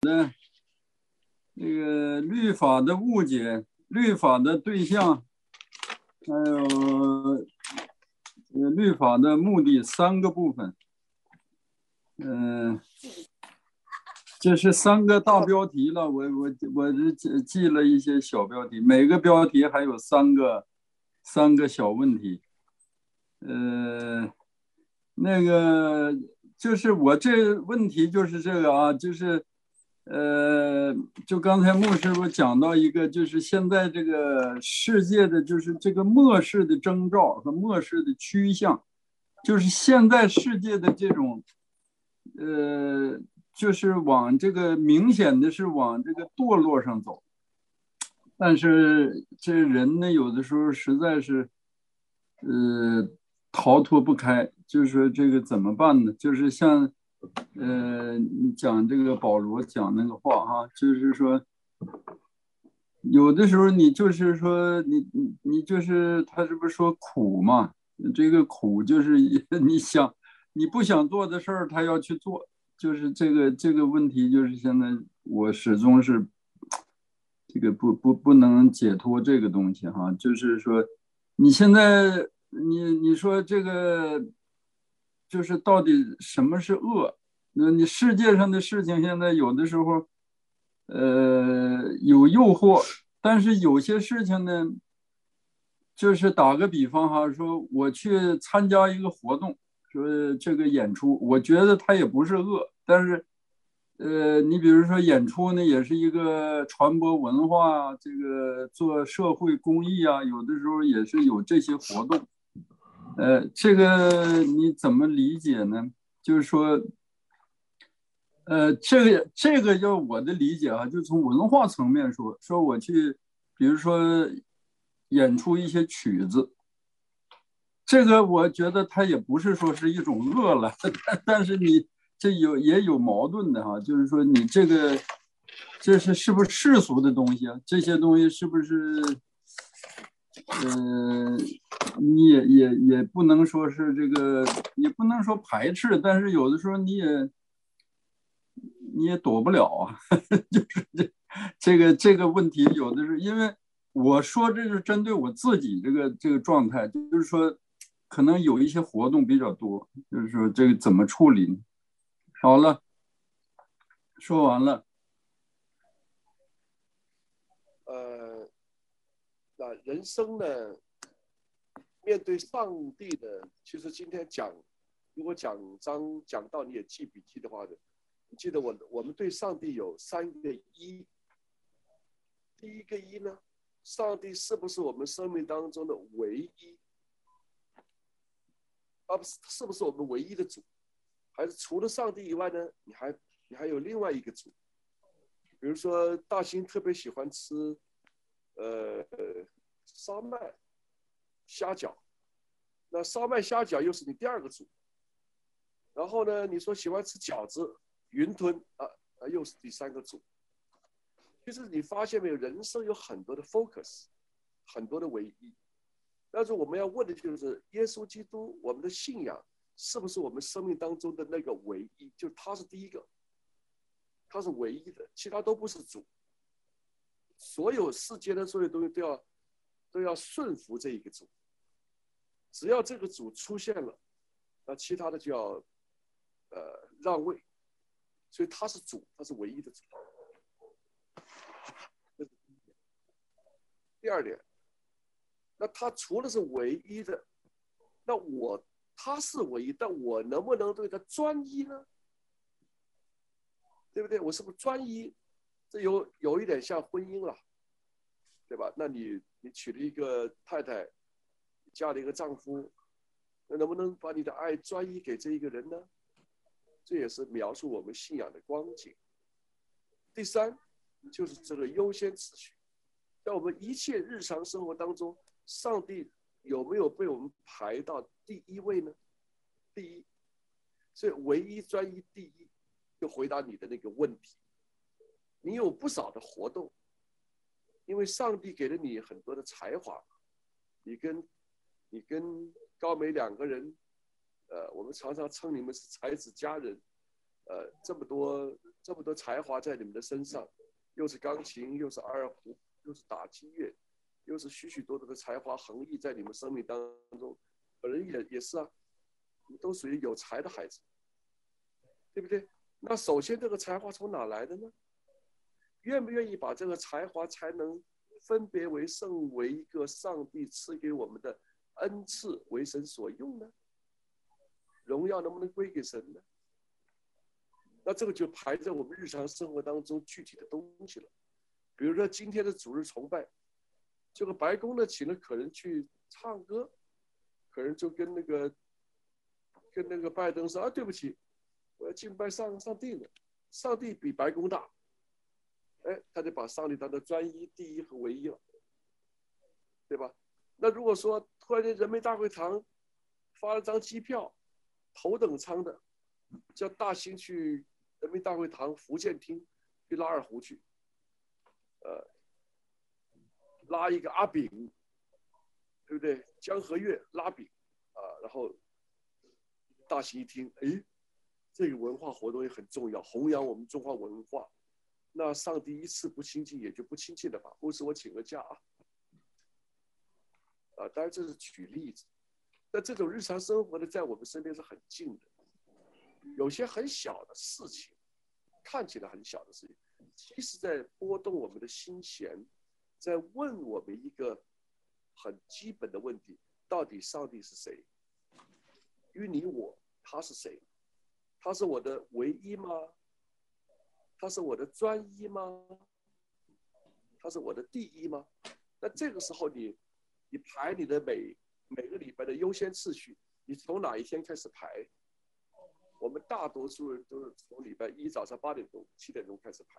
这个律法的误解、律法的对象，还有律法的目的三个部分。这是三个大标题了，我是记了一些小标题，每个标题还有三个小问题。那个就是我这问题就是这个啊，就是就刚才牧师傅讲到一个，就是现在这个世界的就是这个末世的征兆和末世的趋向，就是现在世界的这种就是往这个明显的是往这个堕落上走，但是这人呢，有的时候实在是逃脱不开，就是说这个怎么办呢？就是像你讲这个保罗讲那个话哈，就是说有的时候你就是说你就是他是不是说苦嘛？这个苦就是你想你不想做的事儿，他要去做，就是这个问题，就是现在我始终是这个不能解脱这个东西哈，就是说你现在你说这个就是到底什么是恶？那你世界上的事情现在有的时候有诱惑，但是有些事情呢，就是打个比方哈，说我去参加一个活动，说这个演出，我觉得它也不是恶，但是你比如说演出呢，也是一个传播文化啊，这个做社会公益啊，有的时候也是有这些活动。这个你怎么理解呢？就是说，这个要我的理解啊，就从文化层面说我去，比如说演出一些曲子，这个我觉得它也不是说是一种恶了，但是你这也有矛盾的哈，就是说你这个这是不是世俗的东西啊？这些东西是不是你也不能说是这个，也不能说排斥，但是有的时候你也躲不了啊，就是这个问题，有的是因为我说这是针对我自己这个状态，就是说可能有一些活动比较多，就是说这个怎么处理呢？好了，说完了。 那人生呢，面对上帝的，其实今天讲，如果讲到你也记笔记的话呢，你记得我们对上帝有三个一。第一个一呢，上帝是不是我们生命当中的唯一？而不是是不是我们唯一的主？还是除了上帝以外呢，你还有另外一个主？比如说大兴特别喜欢吃烧麦、虾饺，那烧麦、虾饺又是你第二个主。然后呢，你说喜欢吃饺子、云吞又是第三个主。其实你发现没有，人生有很多的 focus， 很多的唯一。但是我们要问的就是，耶稣基督，我们的信仰是不是我们生命当中的那个唯一？就他是第一个，他是唯一的，其他都不是主。所有世界的所有东西都要顺服这一个主。只要这个主出现了，那其他的就要让位。所以他是主，他是唯一的主。第二点，那他除了是唯一的，那他是唯一，但我能不能对他专一呢？对不对？我是不是专一？这有一点像婚姻了，对吧？那你娶了一个太太，嫁了一个丈夫，那能不能把你的爱专一给这一个人呢？这也是描述我们信仰的光景。第三，就是这个优先次序，在我们一切日常生活当中，上帝有没有被我们排到第一位呢？第一，所以唯一专一第一，就回答你的那个问题。你有不少的活动，因为上帝给了你很多的才华，你跟高美两个人，我们常常称你们是才子佳人， 这么多才华在你们的身上，又是钢琴，又是二胡，又是打击乐，又是许许多多的才华横溢在你们生命当中。本人也是啊，你们都属于有才的孩子，对不对？那首先这个才华从哪来的呢？愿不愿意把这个才华才能分别为圣，为一个上帝赐给我们的恩赐，为神所用呢？荣耀能不能归给神呢？那这个就排在我们日常生活当中具体的东西了。比如说今天的主日崇拜，这个白宫呢请了可人去唱歌，可人就跟那个拜登说啊，对不起，我要敬拜上帝呢，上帝比白宫大。哎，他就把上帝当做专一、第一和唯一了，对吧？那如果说突然间人民大会堂发了张机票，头等舱的，叫大兴去人民大会堂福建厅去拉二胡去，拉一个阿炳，对不对？江河月拉炳啊，然后大兴一听，哎，这个文化活动也很重要，弘扬我们中华文化。那上帝一次不亲近，也就不亲近了吧？牧师，我请个假啊！当然这是举例子，但这种日常生活的在我们身边是很近的。有些很小的事情，看起来很小的事情，其实在拨动我们的心弦，在问我们一个很基本的问题：到底上帝是谁？于你我，他是谁？他是我的唯一吗？他是我的专一吗？他是我的第一吗？那这个时候你排你的每个礼拜的优先次序，你从哪一天开始排？我们大多数人都是从礼拜一早上8点钟、7点钟开始排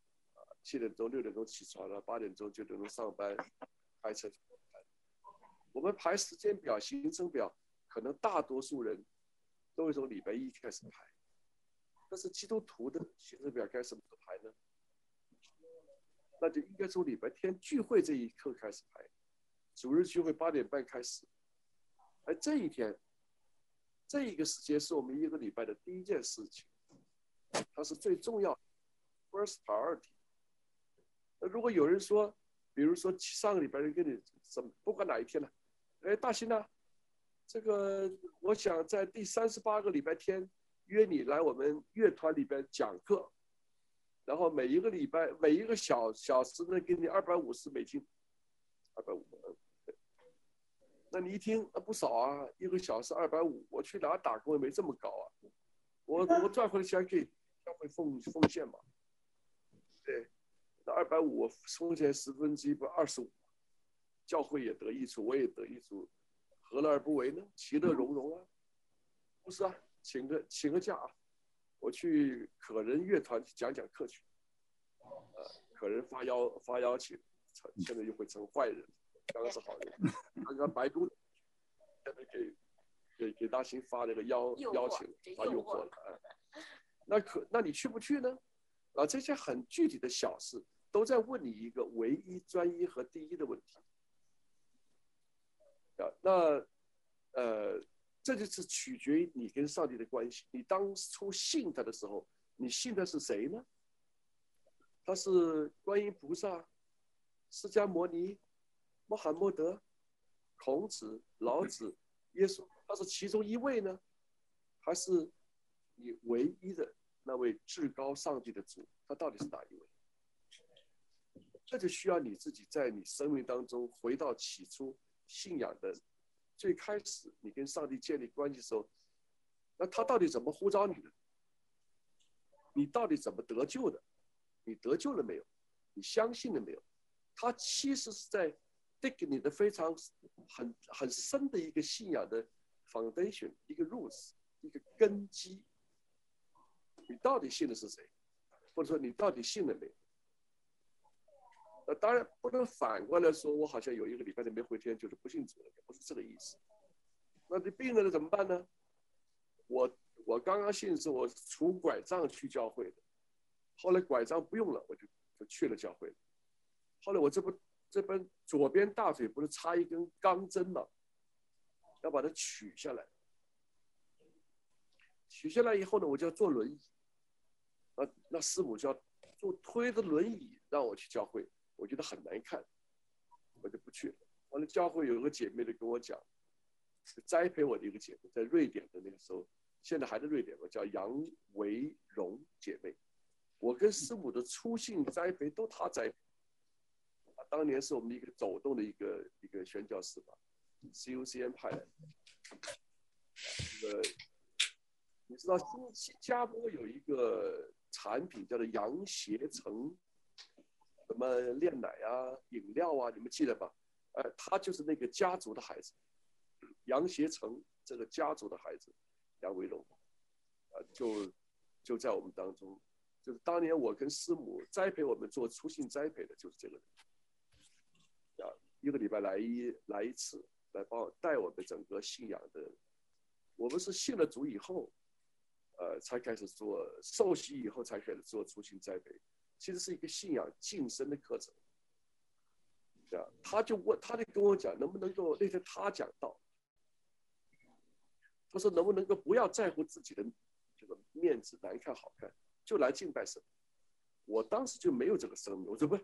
，7点钟、6点钟起床了，8点钟、9点钟上班，开车。我们排时间表、行程表，可能大多数人都会从礼拜一开始排。但是基督徒的行程表该什么时候排呢？那就应该从礼拜天聚会这一刻开始排，主日聚会8点半开始。而这一天，这一个时间是我们一个礼拜的第一件事情，它是最重要的 ，first priority。那如果有人说，比如说上个礼拜人跟你不管哪一天呢，哎，大新啊，这个我想在第38个礼拜天约你来我们乐团里边讲课，然后每一个礼拜每一个小时呢给你$250，250。那你一听不少啊，一个小时250，我去哪打工也没这么高啊，我赚回来钱给教会奉献嘛，对，那250奉献1/10不25，教会也得益处，我也得益处，何乐而不为呢？其乐融融啊，不是啊，请个假啊，我去可人乐团讲课去，可人发邀请，现在又会成坏人。刚刚是好人，刚刚白宫现在给大兴发了个邀请，发诱惑了。那你去不去呢？这些很具体的小事，都在问你一个唯一、专一和第一的问题。这就是取决于你跟上帝的关系。你当初信他的时候，你信的是谁呢？他是观音菩萨、释迦牟尼、穆罕默德、孔子、老子、耶稣，他是其中一位呢，还是你唯一的那位至高上帝的主？他到底是哪一位？这就需要你自己在你生命当中回到起初信仰的最开始，你跟上帝建立关系的时候，那他到底怎么呼召你的？你到底怎么得救的？你得救了没有？你相信了没有？他其实是在dig你的非常很深的一个信仰的 foundation， 一个 roots， 一个根基。你到底信的是谁？或者说你到底信了没有？当然不能反过来说，我好像有一个礼拜天没回天，就是不信主了，不是这个意思。那你病了怎么办呢？我刚刚信的时候，我拄拐杖去教会的，后来拐杖不用了，我就去了教会了。后来我这边左边大腿不是插一根钢针吗？要把它取下来。取下来以后呢，我就要坐轮椅。 那师母就要推着轮椅让我去教会，我觉得很难看，我就不去了。完了，教会有个姐妹就跟我讲，栽培我的一个姐妹，在瑞典的那个时候，现在还在瑞典吧，叫杨维荣姐妹。我跟师母的初信栽培都她栽培。当年是我们一个走动的一个宣教士吧 ，CUCN 派的。你知道新加坡有一个产品叫做羊协成，什么炼奶啊、饮料啊，你们记得吧？他就是那个家族的孩子，杨协成这个家族的孩子，杨维荣，就在我们当中，就是当年我跟师母栽培我们做初信栽培的，就是这个人。一个礼拜来一次，来带我们整个信仰的。我们是信了主以后，才开始做受洗以后才开始做初信栽培，其实是一个信仰晋升的课程。他就跟我讲，能不能够那天他讲道，他说能不能够不要在乎自己的这个面子难看好看，就来敬拜神。我当时就没有这个生命，我说不，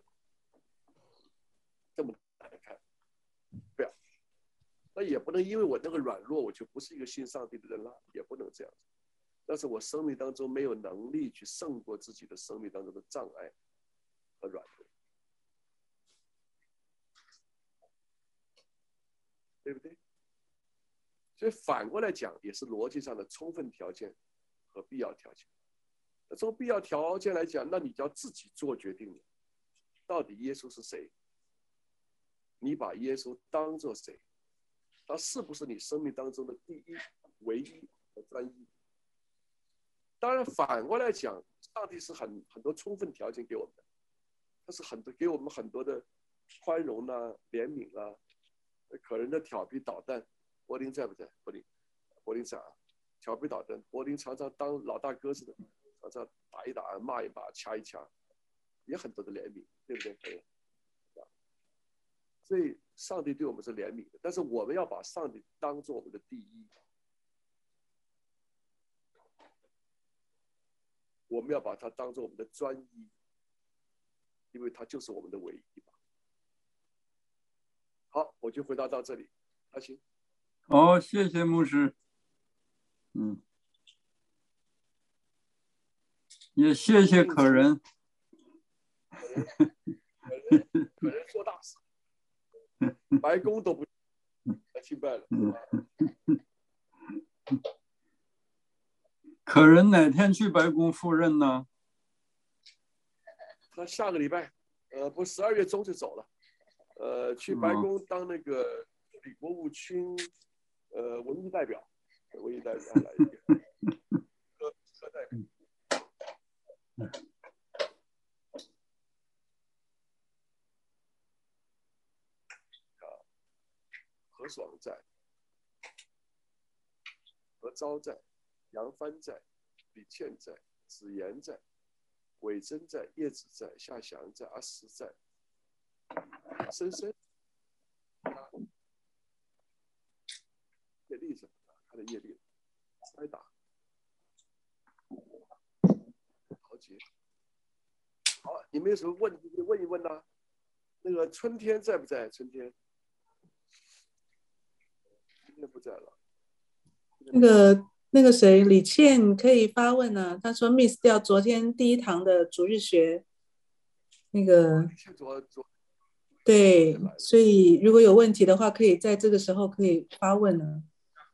这么难看，不要。那也不能因为我那个软弱，我就不是一个信上帝的人了，也不能这样子。但是我生命当中没有能力去胜过自己的生命当中的障碍和软弱，对不对？所以反过来讲，也是逻辑上的充分条件和必要条件。那从必要条件来讲，那你就要自己做决定了，到底耶稣是谁？你把耶稣当作谁？他是不是你生命当中的第一、唯一和专一？当然，反过来讲，上帝是很多充分条件给我们的，他是给我们很多的宽容啊、怜悯啊、可人的调皮捣蛋。柏林在不在？柏林在啊。调皮捣蛋，柏林常常当老大哥似的，常常打一打、骂一骂、掐一掐，也很多的怜悯，对不对？所以上帝对我们是怜悯的，但是我们要把上帝当作我们的第一，我们要把他当作我们的专一，因为他就是我们的唯一吧。好，我就回答到这里，阿行。 好，谢谢牧师。也谢谢可人。 可人做大事，白宫都不清白了。 可人哪天去白宫赴任呢？ 他下个礼拜，不，12月中就走了，去白宫当那个助理国务卿，文艺代表来一个科代表。何爽在，何昭在，杨帆在，李倩在，子言在，韦珍在，叶子在，夏祥在，阿石在，深深，业力什么的，他的业力，挨打，好几。好，你们有什么问题问一问呢？那个春天在不在？春天不在了。 那个谁，李倩可以发问啊。他说 miss 掉昨天第一堂的主日学，那个对，所以如果有问题的话，可以在这个时候可以发问啊。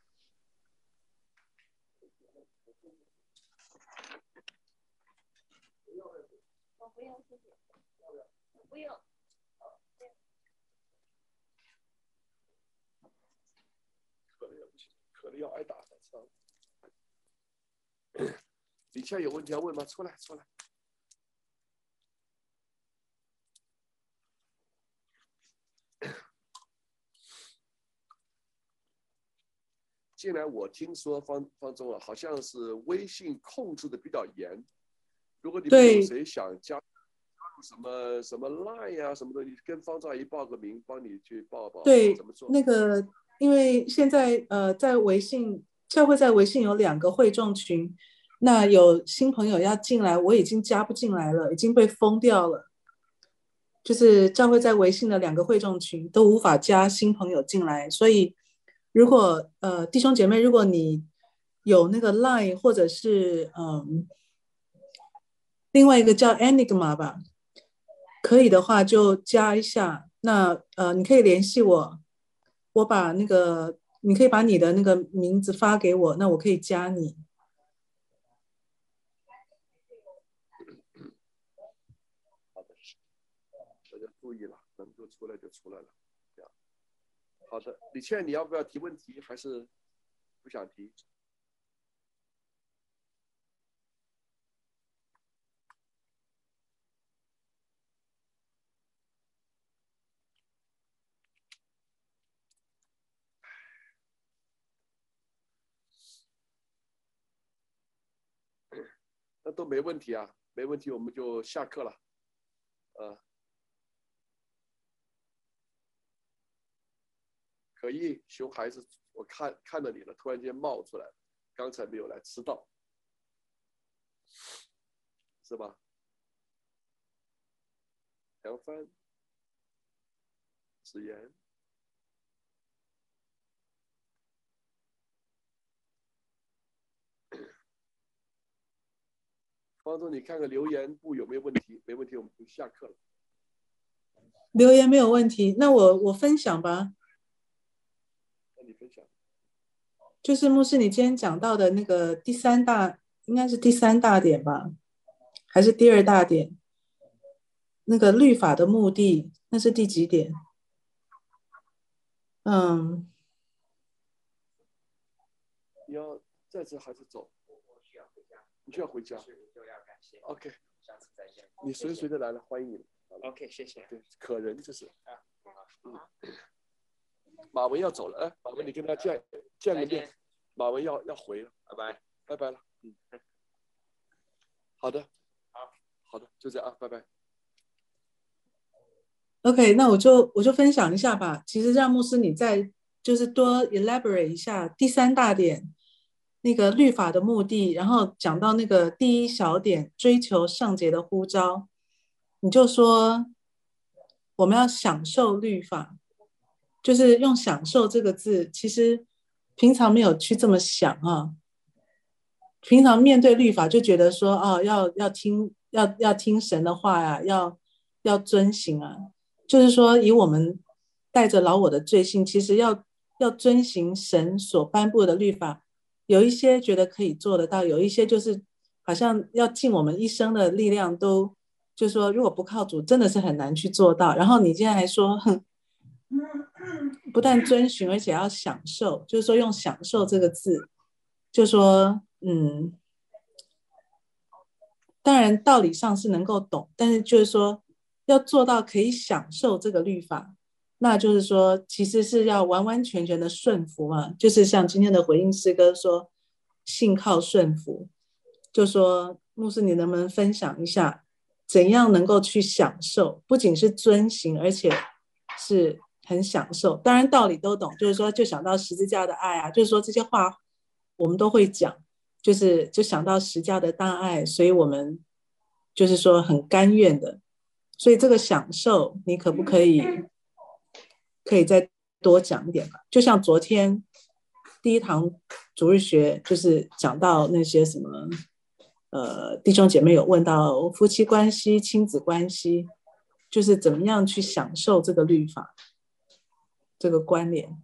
可能要挨打才知道。李倩有问题要问吗？出来。近来我听说方中啊，好像是微信控制的比较严。如果你们有谁想加入什么 Line 啊什么的，你跟方丈一报个名，帮你去报。 对， 怎么做？ 那个因为现在在微信教会在微信有2个会众群， 那有新朋友要进来，我已经加不进来了，已经被封掉了。就是教会在微信的2个会众群都无法加新朋友进来，所以如果弟兄姐妹，如果你有那个 Line 或者是另外一个叫 Enigma 吧，可以的话就加一下。那你可以联系我，我把那个你可以把你的那个名字发给我，那我可以加你。 好的，大家注意了，能够出来就出来了。好的，李倩，你要不要提问题，还是不想提？那都没问题啊，没问题，我们就下课了。可以，熊孩子，我看到你了，突然间冒出来了，刚才没有来，迟到，是吧？梁帆、子言，方总，你看看留言部有没有问题？没问题，我们就下课了。 留言没有问题，那我分享吧。 那你分享。 就是牧师，你今天讲到的那个第3大，应该是第3大点吧，还是第2大点？那个律法的目的，那是第几点？ 你要在这还是走？你就要回家。OK， 你随的来了，欢迎你。 OK， 谢谢。 对，可人这是。马文要走了，哎，马文你跟他见个面。马文要回了，拜拜了。好的，好的，就这样啊，拜拜。 OK， 那我就分享一下吧。其实让牧师你再就是多 elaborate 一下第3大点那个律法的目的，然后讲到那个第1小点追求圣洁的呼召，你就说我们要享受律法，就是用享受这个字，其实平常没有去这么想啊。平常面对律法就觉得说哦要听神的话呀，要遵行啊。就是说，以我们带着老我的罪性，其实要遵行神所颁布的律法，有一些觉得可以做得到，有一些就是好像要尽我们一生的力量都，就是说如果不靠主，真的是很难去做到。然后你现在还说，不但遵循，而且要享受，就是说用享受这个字，就说当然道理上是能够懂，但是就是说要做到可以享受这个律法，那就是说其实是要完完全全的顺服嘛，就是像今天的回应诗歌说信靠顺服，就说牧师你能不能分享一下怎样能够去享受，不仅是遵行，而且是很享受。当然道理都懂，就是说就想到十字架的爱啊，就是说这些话我们都会讲，就想到十架的大爱，所以我们就是说很甘愿的。所以这个享受，你可不可以再多讲一点吧？就像昨天第1堂主日学，就是讲到那些什么，弟兄姐妹有问到夫妻关系、亲子关系，就是怎么样去享受这个律法，这个关联。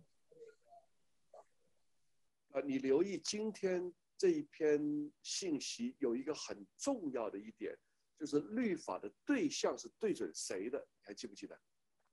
你留意今天这一篇信息有一个很重要的一点，就是律法的对象是对准谁的？你还记不记得？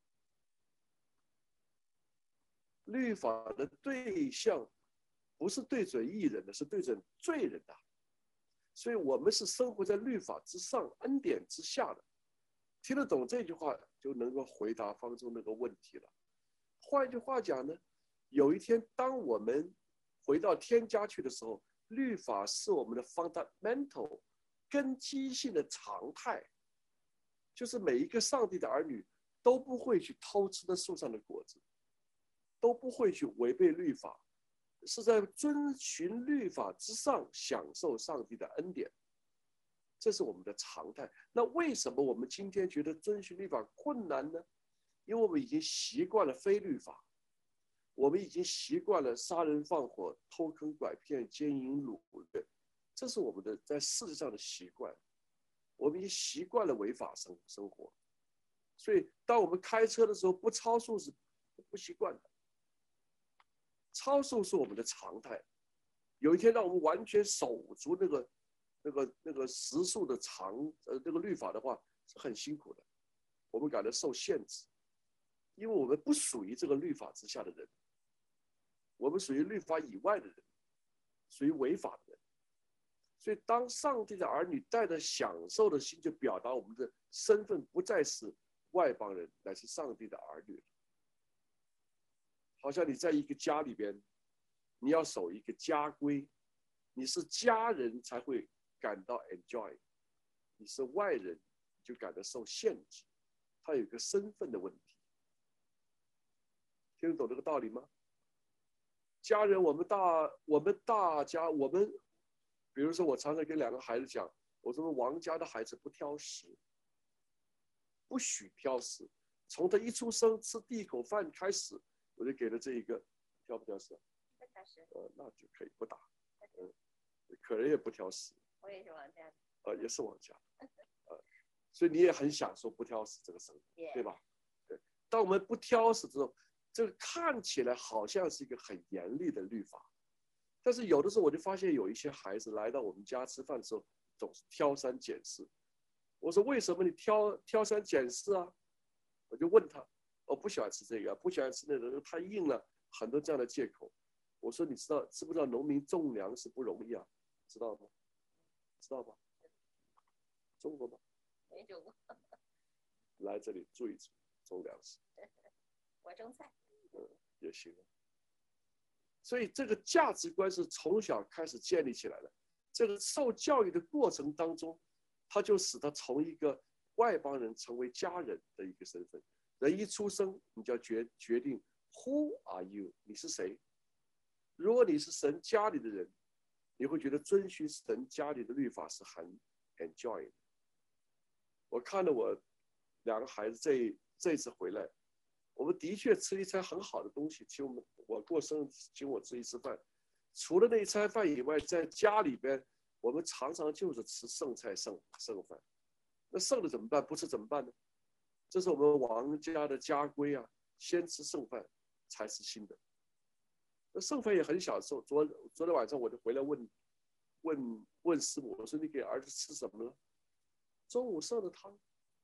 律法的对象不是对准义人的，是对准罪人的。所以我们是生活在律法之上、恩典之下的。听得懂这句话，就能够回答方舟那个问题了。换句话讲呢，有一天当我们回到天家去的时候，律法是我们的 fundamental 根基性的常态，就是每一个上帝的儿女都不会去偷吃那树上的果子，都不会去违背律法， 是在遵循律法之上享受上帝的恩典，这是我们的常态。那为什么我们今天觉得遵循律法困难呢？因为我们已经习惯了非律法，我们已经习惯了杀人放火、偷坑拐骗、奸淫掳掠，这是我们的在世界上的习惯。我们已经习惯了违法生活，所以当我们开车的时候不超速是不习惯的。超速是我们的常态。有一天让我们完全守住那个时速的那个律法的话，是很辛苦的。我们感到受限制，因为我们不属于这个律法之下的人，我们属于律法以外的人，属于违法的人。所以当上帝的儿女带着享受的心，就表达我们的身份不再是外邦人，乃是上帝的儿女。好像你在一个家里边，你要守一个家规，你是家人才会感到 enjoy， 你是外人就感到受限制，他有一个身份的问题。听得懂这个道理吗？家人，我们大家，比如说我常常跟2个孩子讲，我说王家的孩子不挑食，不许挑食，从他一出生吃第一口饭开始，我就给了这一个，挑不挑食？ 不挑食。 那就可以不打。可人也不挑食。 我也是王家的。 也是王家的。所以你也很享受不挑食这个生活，对吧？对。当我们不挑食之后，这个看起来好像是一个很严厉的律法，但是有的时候我就发现有一些孩子来到我们家吃饭的时候，总是挑三拣四。我说为什么你挑三拣四啊？我就问他，我不喜欢吃这个，不喜欢吃那个，太硬了，很多这样的借口。我说你知不知道农民种粮食不容易啊？知道吗？知道吧？中国吗？ 没种过。 来这里住一住，种粮食。 我种菜。 也行。所以这个价值观是从小开始建立起来的。这个受教育的过程当中，他就使他从一个外邦人成为家人的一个身份。人一出生，你就要决定 Who are you？ 你是谁？如果你是神家里的人，你会觉得遵循神家里的律法是很 enjoy 的。我看了我2个孩子这一次回来，我们的确吃一餐很好的东西，我过生日请我吃一次饭。除了那一餐饭以外，在家里边我们常常就是吃剩菜剩饭。那剩的怎么办？不吃怎么办呢？这是我们王家的家规啊，先吃剩饭才吃新的。那剩饭也很享受。昨天晚上我就回来问师母，我说你给儿子吃什么了？中午剩的汤，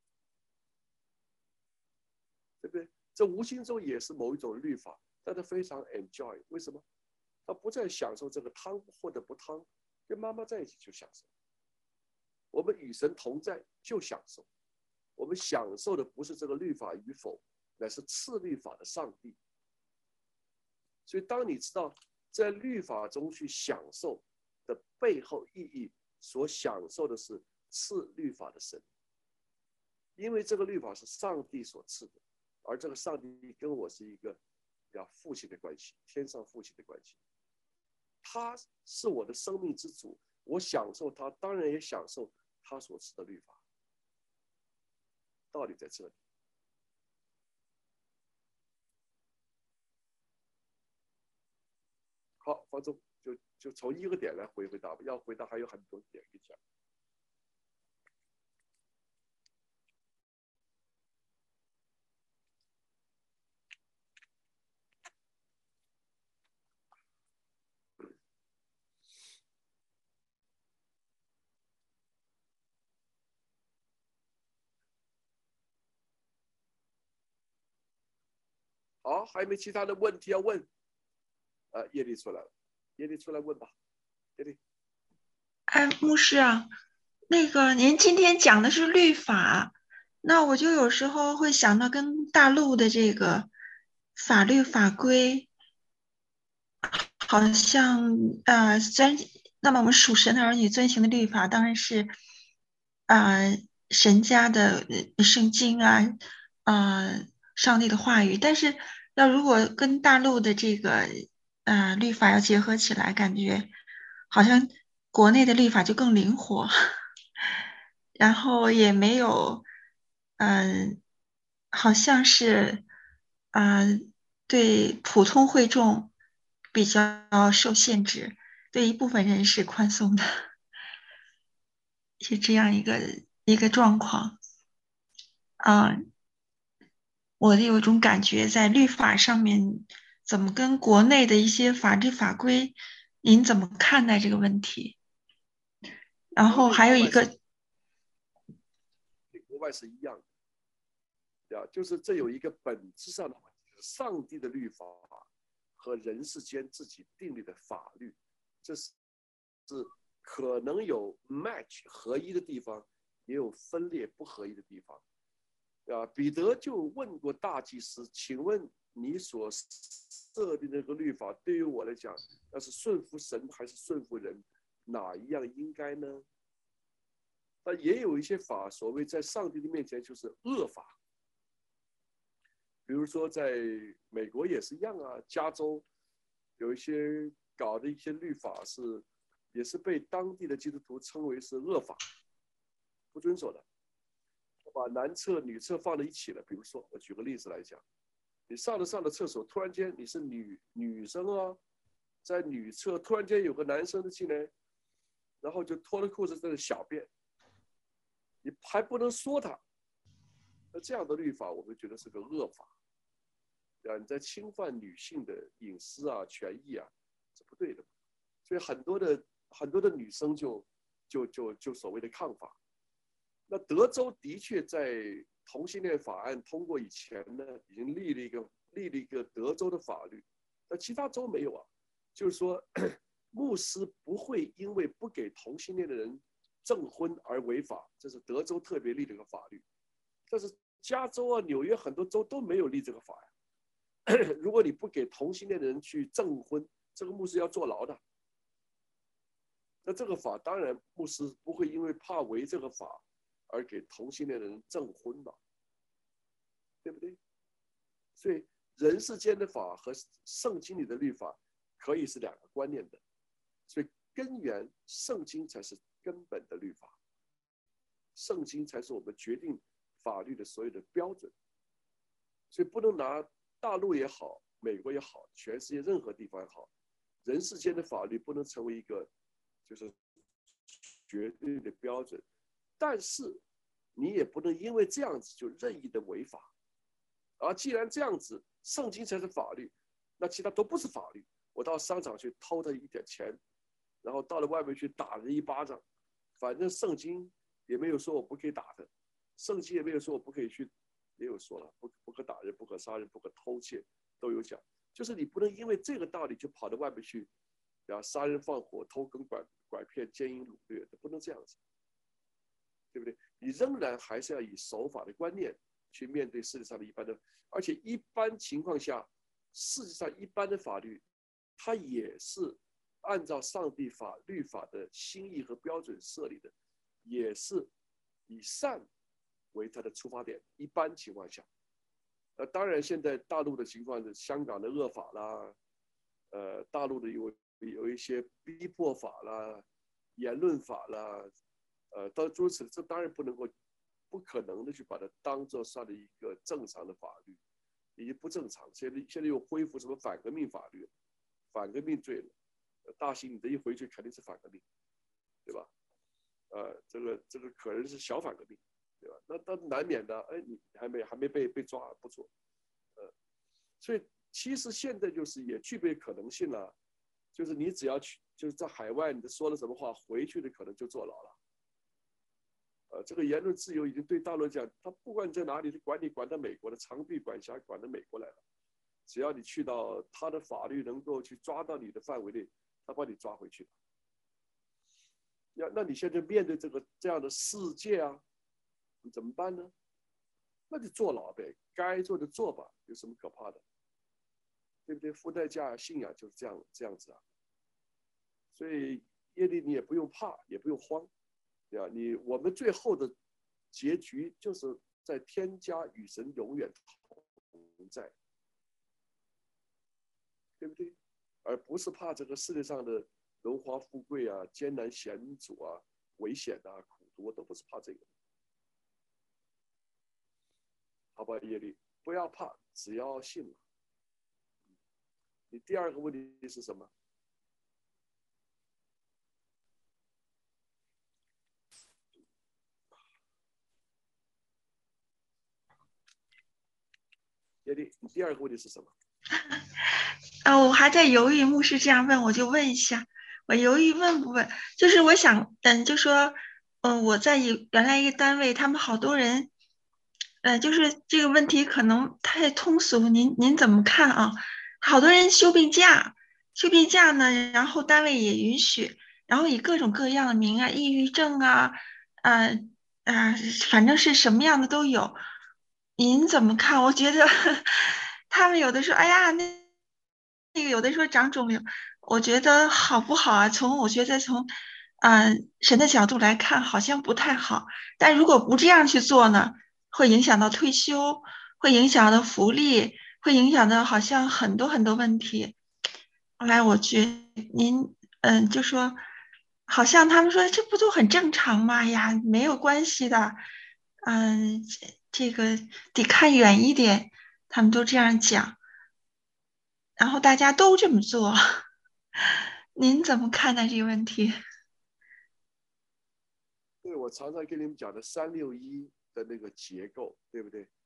对不对？这无形中也是某一种律法，但他非常 enjoy。为什么？他不再享受这个汤或者不汤，跟妈妈在一起就享受。我们与神同在就享受，我们享受的不是这个律法与否，乃是赐律法的上帝。所以当你知道在律法中去享受的背后意义，所享受的是赐律法的神，因为这个律法是上帝所赐的，而这个上帝跟我是一个父亲的关系，天上父亲的关系。他是我的生命之主，我享受他，当然也享受他所赐的律法。道理在这里。好，方舟就从一个点来回答吧，要回答还有很多点可以讲。好，还有没有其他的问题要问？叶丽出来了，叶丽出来问吧，叶丽。 牧师啊，那个您今天讲的是律法，那我就有时候会想到跟大陆的这个法律法规，好像那么我们属神的儿女遵行的律法当然是神家的圣经上帝的话语，但是如果跟大陆的这个律法要结合起来，感觉好像国内的律法就更灵活，然后也没有，好像是，对普通会众比较受限制，对一部分人是宽松的，是这样一个状况。我有一种感觉，在律法上面，怎么跟国内的一些法律法规，您怎么看待这个问题？然后还有一个， 国外是一样的，对吧？就是这有一个本质上的问题，就是上帝的律法和人世间自己订立的法律，这是可能有 match 合一的地方，也有分裂不合一的地方。彼得就问过大祭司，请问你所设定的这个律法对于我来讲，那是顺服神还是顺服人，哪一样应该呢？那也有一些法，所谓在上帝的面前就是恶法，比如说在美国也是一样啊，加州有一些搞的一些律法也是被当地的基督徒称为是恶法，不遵守的。把男厕女厕放在一起了，比如说我举个例子来讲，你上着厕所，突然间你是女生啊，在女厕突然间有个男生的进来，然后就脱了裤子在那小便，你还不能说他，那这样的律法我们觉得是个恶法，你在侵犯女性的隐私啊、权益啊，是不对的。所以很多的女生就所谓的抗法。那德州的确在同性恋法案通过以前呢，已经立了一个德州的法律，那其他州没有啊。就是说，牧师不会因为不给同性恋的人证婚而违法，这是德州特别立的一个法律。但是加州啊、纽约很多州都没有立这个法呀。如果你不给同性恋的人去证婚，这个牧师要坐牢的。那这个法当然牧师不会因为怕违这个法而给同性恋的人证婚了，对不对？所以人世间的法和圣经里的律法可以是两个观念的，所以根源圣经才是根本的律法，圣经才是我们决定法律的所有的标准。所以不能拿大陆也好，美国也好，全世界任何地方也好，人世间的法律不能成为一个就是绝对的标准。但是你也不能因为这样子就任意的违法，而既然这样子，圣经才是法律，那其他都不是法律。我到商场去偷他一点钱，然后到了外面去打人一巴掌，反正圣经也没有说我不可以打他，圣经也没有说我不可以去，也有说了不可打人、不可杀人、不可偷窃，都有讲。就是你不能因为这个道理就跑到外面去，杀人放火、偷耕拐骗、奸淫掳掠，不能这样子。对不对？你仍然还是要以守法的观念去面对世界上的一般的，而且一般情况下，世界上一般的法律，它也是按照上帝律法的心意和标准设立的，也是以善为它的出发点。一般情况下，当然现在大陆的情况是香港的恶法啦，大陆的有一些逼迫法啦、言论法啦。到诸此，这当然不可能的去把它当作算的一个正常的法律，已经不正常。现在又恢复什么反革命法律、反革命罪了。大兴你这一回去肯定是反革命，对吧？这个可能是小反革命，对吧？那难免的，哎，你还没被抓，不错。所以其实现在就是也具备可能性了，就是你只要去，就是在海外你说了什么话，回去的可能就坐牢了。这个言论自由已经对大陆讲，他不管你在哪里，你管到美国的长臂管辖管到美国来了，只要你去到他的法律能够去抓到你的范围内，他把你抓回去。那你现在面对这样的世界啊，你怎么办呢？那就坐牢呗，该做的做吧，有什么可怕的？对不对？付代价信仰就是这样子啊。所以耶利你也不用怕，也不用慌。我们最后的结局就是在天家与神永远同在，对不对？ 而不是怕这个世界上的荣华富贵啊、艰难险阻啊、危险啊、苦毒，我都不是怕这个。好吧，耶利，不要怕，只要信。你第二个问题是什么？耶利，你第二个问题是什么？ 我还在犹豫，牧师这样问，我就问一下。我犹豫问不问，就是我想，就说，我在原来一个单位，他们好多人，就是这个问题可能太通俗，您怎么看啊？好多人休病假，休病假呢，然后单位也允许，然后以各种各样的名啊，抑郁症啊，呃反正是什么样的都有。您怎么看？我觉得他们有的说，哎呀，那个有的说长肿瘤，我觉得好不好啊？我觉得从，神的角度来看，好像不太好。但如果不这样去做呢，会影响到退休，会影响到福利，会影响到好像很多很多问题。后来我觉得您，就说，好像他们说这不都很正常吗？呀，没有关系的，这个得看远一点，他们都这样讲。然后大家都这么做，您怎么看待这个问题？ 对，我常常跟你们讲的361的那个结构，对不对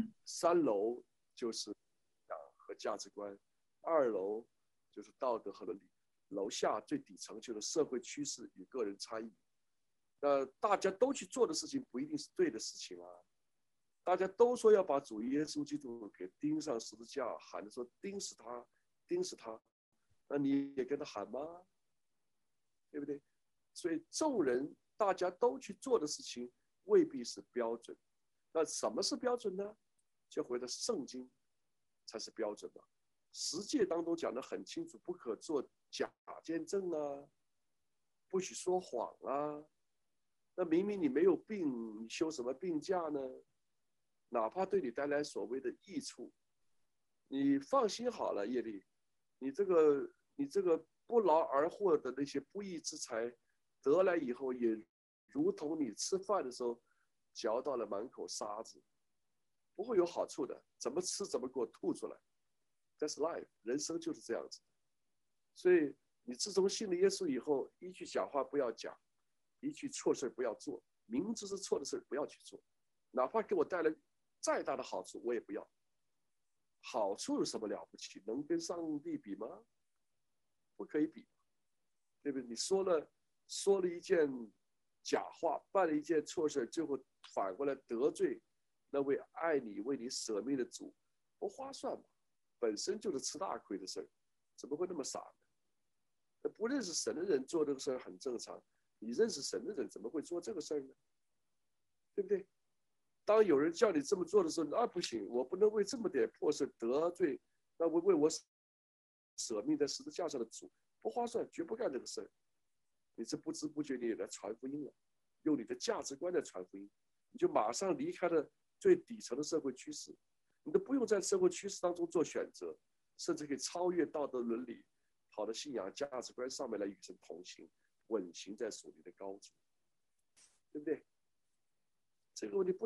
？3楼就是和价值观，2楼就是道德和伦理，楼下最底层就是社会趋势与个人差异。大家都去做的事情不一定是对的事情啊。大家都说要把主耶稣基督给钉上十字架，喊着说钉死他，钉死他，那你也跟他喊吗？对不对？所以众人大家都去做的事情未必是标准。那什么是标准呢？就回到圣经才是标准嘛。十诫当中讲得很清楚，不可做假见证啊，不许说谎啊。那明明你没有病，你休什么病假呢？哪怕对你带来所谓的益处，你放心好了，叶丽，你这个不劳而获的那些不义之财得来以后，也如同你吃饭的时候嚼到了满口沙子，不会有好处的。怎么吃怎么给我吐出来。That's life， 人生就是这样子。所以你自从信了耶稣以后，一句假话不要讲，一句错事不要做，明知是错的事不要去做，哪怕给我带来再大的好处我也不要。好处有什么了不起？能跟上帝比吗？不可以比，对不对？你说了一件假话，办了一件错事，最后反过来得罪那位爱你为你舍命的主，不划算嘛？本身就是吃大亏的事儿，怎么会那么傻呢？那不认识神的人做这个事儿很正常，你认识神的人怎么会做这个事儿呢？对不对？当有人叫你这么做的时候，不行，我不能为这么点破事得罪那为我舍命在十字架上的主，不划算，绝不干这个事儿。你这不知不觉你也来传福音了，用你的价值观来传福音，你就马上离开了最底层的社会趋势，你都不用在社会趋势当中做选择，甚至可以超越道德伦理，跑到信仰价值观上面来与神同行，稳行在属灵的高处，对不对？这个问题不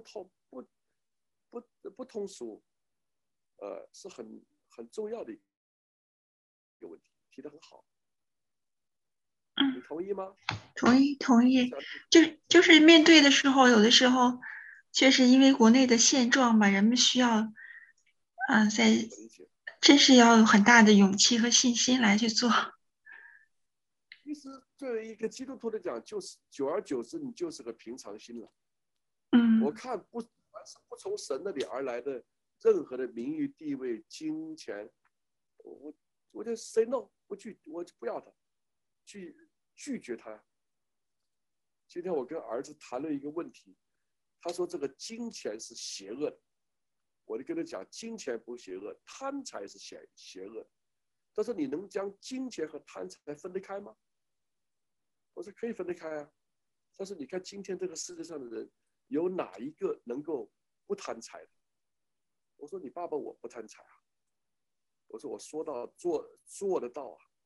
通俗，是很重要的一个问题，提得很好。你同意吗？ 同意。就是面对的时候，有的时候确实因为国内的现状吧，人们需要，真是要有很大的勇气和信心来去做。 其实作为一个基督徒来讲，就是久而久之，你就是个平常心了。我看不从神那里而来的任何的名誉、地位、金钱，我就 say no， 我就不要它，去拒绝它。今天我跟儿子谈论一个问题，他说这个金钱是邪恶的，我就跟他讲，金钱不邪恶，贪财是邪恶的。他说你能将金钱和贪财分得开吗？我说可以分得开啊。但是你看今天这个世界上的人，有哪一个能够不贪财的？我说你爸爸我不贪财啊。我说我说到做得到啊。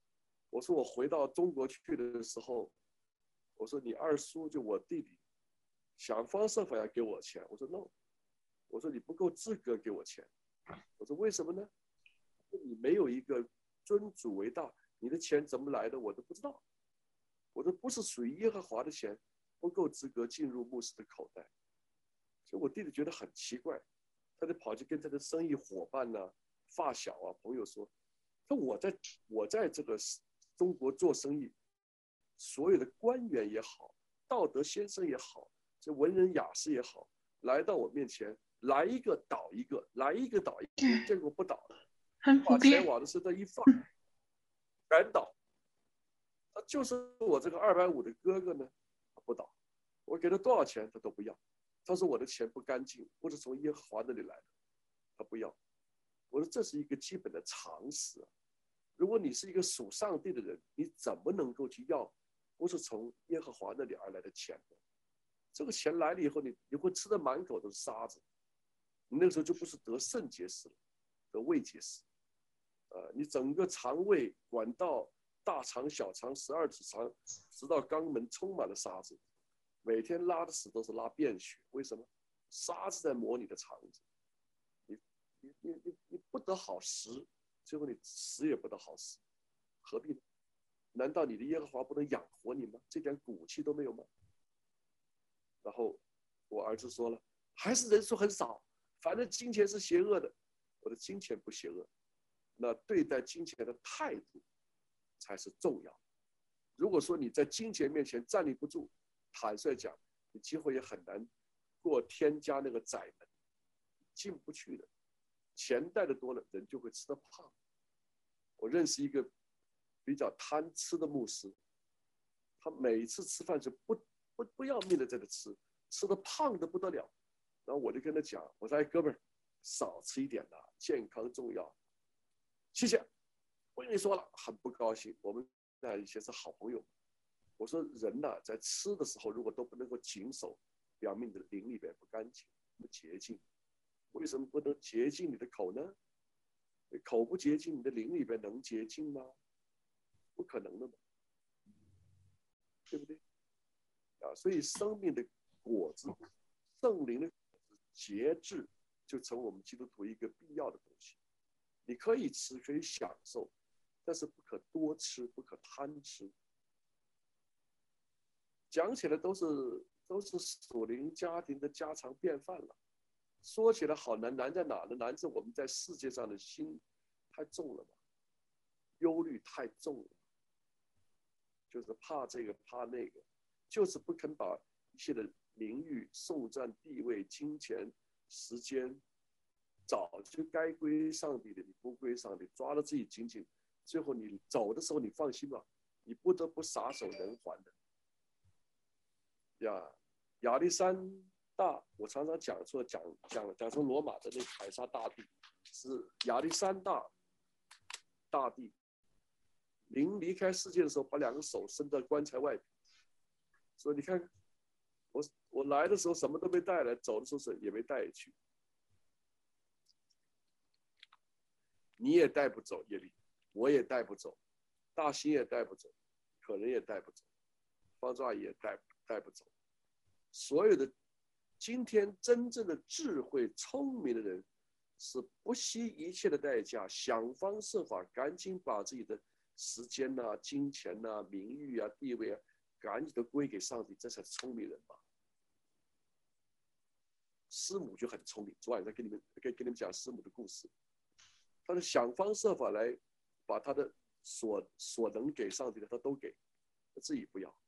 我说我回到中国去的时候，我说你二叔就我弟弟想方设法要给我钱，我说 no， 我说你不够资格给我钱，我说为什么呢？你没有一个尊主为大，你的钱怎么来的我都不知道，我说不是属于耶和华的钱，不够资格进入牧师的口袋。所以我弟弟觉得很奇怪，他就跑去跟他的生意伙伴呢、发小啊、朋友说，说我在这个中国做生意，所有的官员也好，道德先生也好，这文人雅士也好，来到我面前，来一个倒一个，来一个倒一个，结果不倒，把钱往他身上一放，全倒。他就是我这个250的哥哥呢，他不倒，我给他多少钱他都不要。他说我的钱不干净，不是从耶和华那里来的，他不要。我说这是一个基本的常识。如果你是一个属上帝的人，你怎么能够去要不是从耶和华那里而来的钱呢？这个钱来了以后，你会吃的满口都是沙子，你那个时候就不是得肾结石了，得胃结石。你整个肠胃管道、大肠、小肠、12指肠，直到肛门充满了沙子。每天拉的屎都是拉便血，为什么？沙子在磨你的肠子，你不得好食，最后你死也不得好死，何必呢？难道你的耶和华不能养活你吗？这点骨气都没有吗？然后我儿子说了，还是人数很少，反正金钱是邪恶的。我的金钱不邪恶，那对待金钱的态度才是重要。如果说你在金钱面前站立不住，坦率讲，你几乎也很难过天家那个窄门，进不去的。钱带的多了，人就会吃得胖。我认识一个比较贪吃的牧师，他每一次吃饭是不要命的在这吃，吃得胖得不得了。然后我就跟他讲，我说哎哥们儿，少吃一点呐，健康重要。谢谢，不跟你说了，很不高兴。我们以前是好朋友。我说人呐，在吃的时候，如果都不能够谨守，表明你的灵里边不干净、不洁净。为什么不能洁净你的口呢？你口不洁净，你的灵里边能洁净吗？不可能的嘛，对不对？所以生命的果子、圣灵的果子、节制，就成我们基督徒一个必要的东西。你可以吃，可以享受，但是不可多吃，不可贪吃。讲起来都是属灵家庭的家常便饭了，说起来好难，难在哪呢？难在我们在世界上的心太重了嘛，忧虑太重了，就是怕这个怕那个，就是不肯把一切的名誉、颂赞、地位、金钱、时间，早就该归上帝的，你不归上帝，抓得自己紧紧，最后你走的时候，你放心吧，你不得不撒手人寰的。亚历山大，我常常讲说罗马的那个凯撒大帝是亚历山大大帝，临离开世界的时候，把2个手伸到棺材外，说你看我来的时候什么都没带来，走的时候也没带去，你也带不走耶利，我也带不走，大兴也带不走，可人也带不走，方舟阿姨也带不走。所有的今天真正的智慧聪明的人，是不惜一切的代价，想方设法赶紧把自己的时间啊、金钱啊、名誉啊、地位啊，赶紧都归给上帝，这才是聪明人吧。师母就很聪明，昨晚上跟你们讲师母的故事，他是想方设法来把他的所能给上帝的他都给，他自己不要。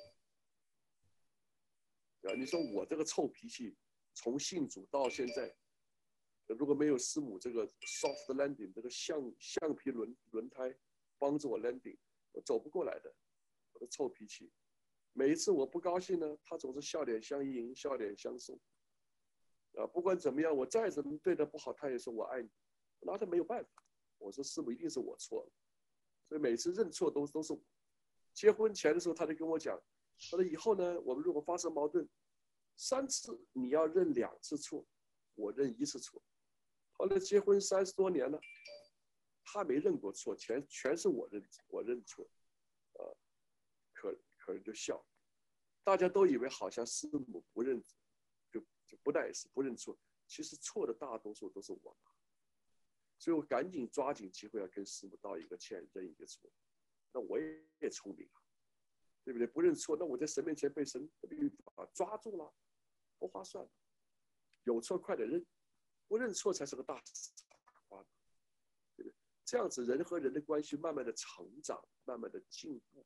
你说我这个臭脾气，从信主到现在，如果没有师母这个 soft landing 这个橡皮轮胎帮助我 landing， 我走不过来的。我的臭脾气，每一次我不高兴呢，他总是笑脸相迎，笑脸相送。不管怎么样，我再怎么对他不好，他也说我爱你，那他没有办法。我说师母一定是我错了，所以每次认错都是我。结婚前的时候，他就跟我讲，他说以后呢，我们如果发生矛盾，3次你要认2次错，我认1次错。后来结婚30多年了， 他没认过错，全是我认错，可人就笑，大家都以为好像师母不认，就不nice不认错，其实错的大多数都是我，所以我赶紧抓紧机会要跟师母道一个歉，认一个错，那我也聪明啊，对不对？不认错，那我在神面前被神的律法抓住了，不划算，有错快点认，不认错才是个大傻瓜，对不对？这样子人和人的关系慢慢的成长，慢慢的进步，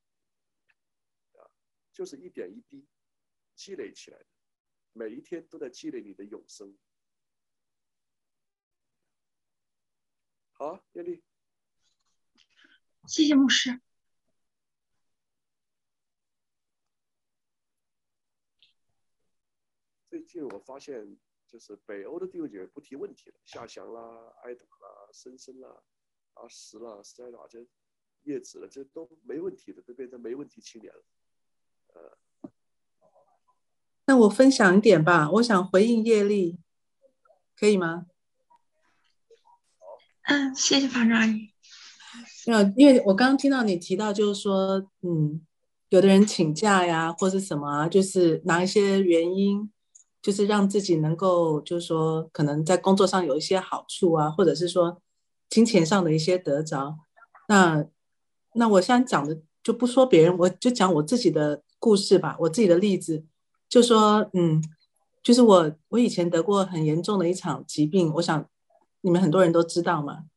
就是一点一滴积累起来的，每一天都在积累你的永生。好，叶丽， 谢谢牧师。 最近我发现，就是北欧的弟兄姐妹不提问题了，夏翔啦、艾达啦、森森啦、阿石啦、斯莱达这叶子了，这都没问题的，都变成没问题青年了。 那我分享一点吧，我想回应业力，可以吗？ 谢谢法师阿姨。 因为我刚刚听到你提到，就是说，有的人请假呀，或是什么啊，就是拿一些原因，就是让自己能够，就是说，可能在工作上有一些好处啊，或者是说金钱上的一些得着。那我现在讲的就不说别人，我就讲我自己的故事吧，我自己的例子，就说，就是我以前得过很严重的一场疾病，我想你们很多人都知道嘛。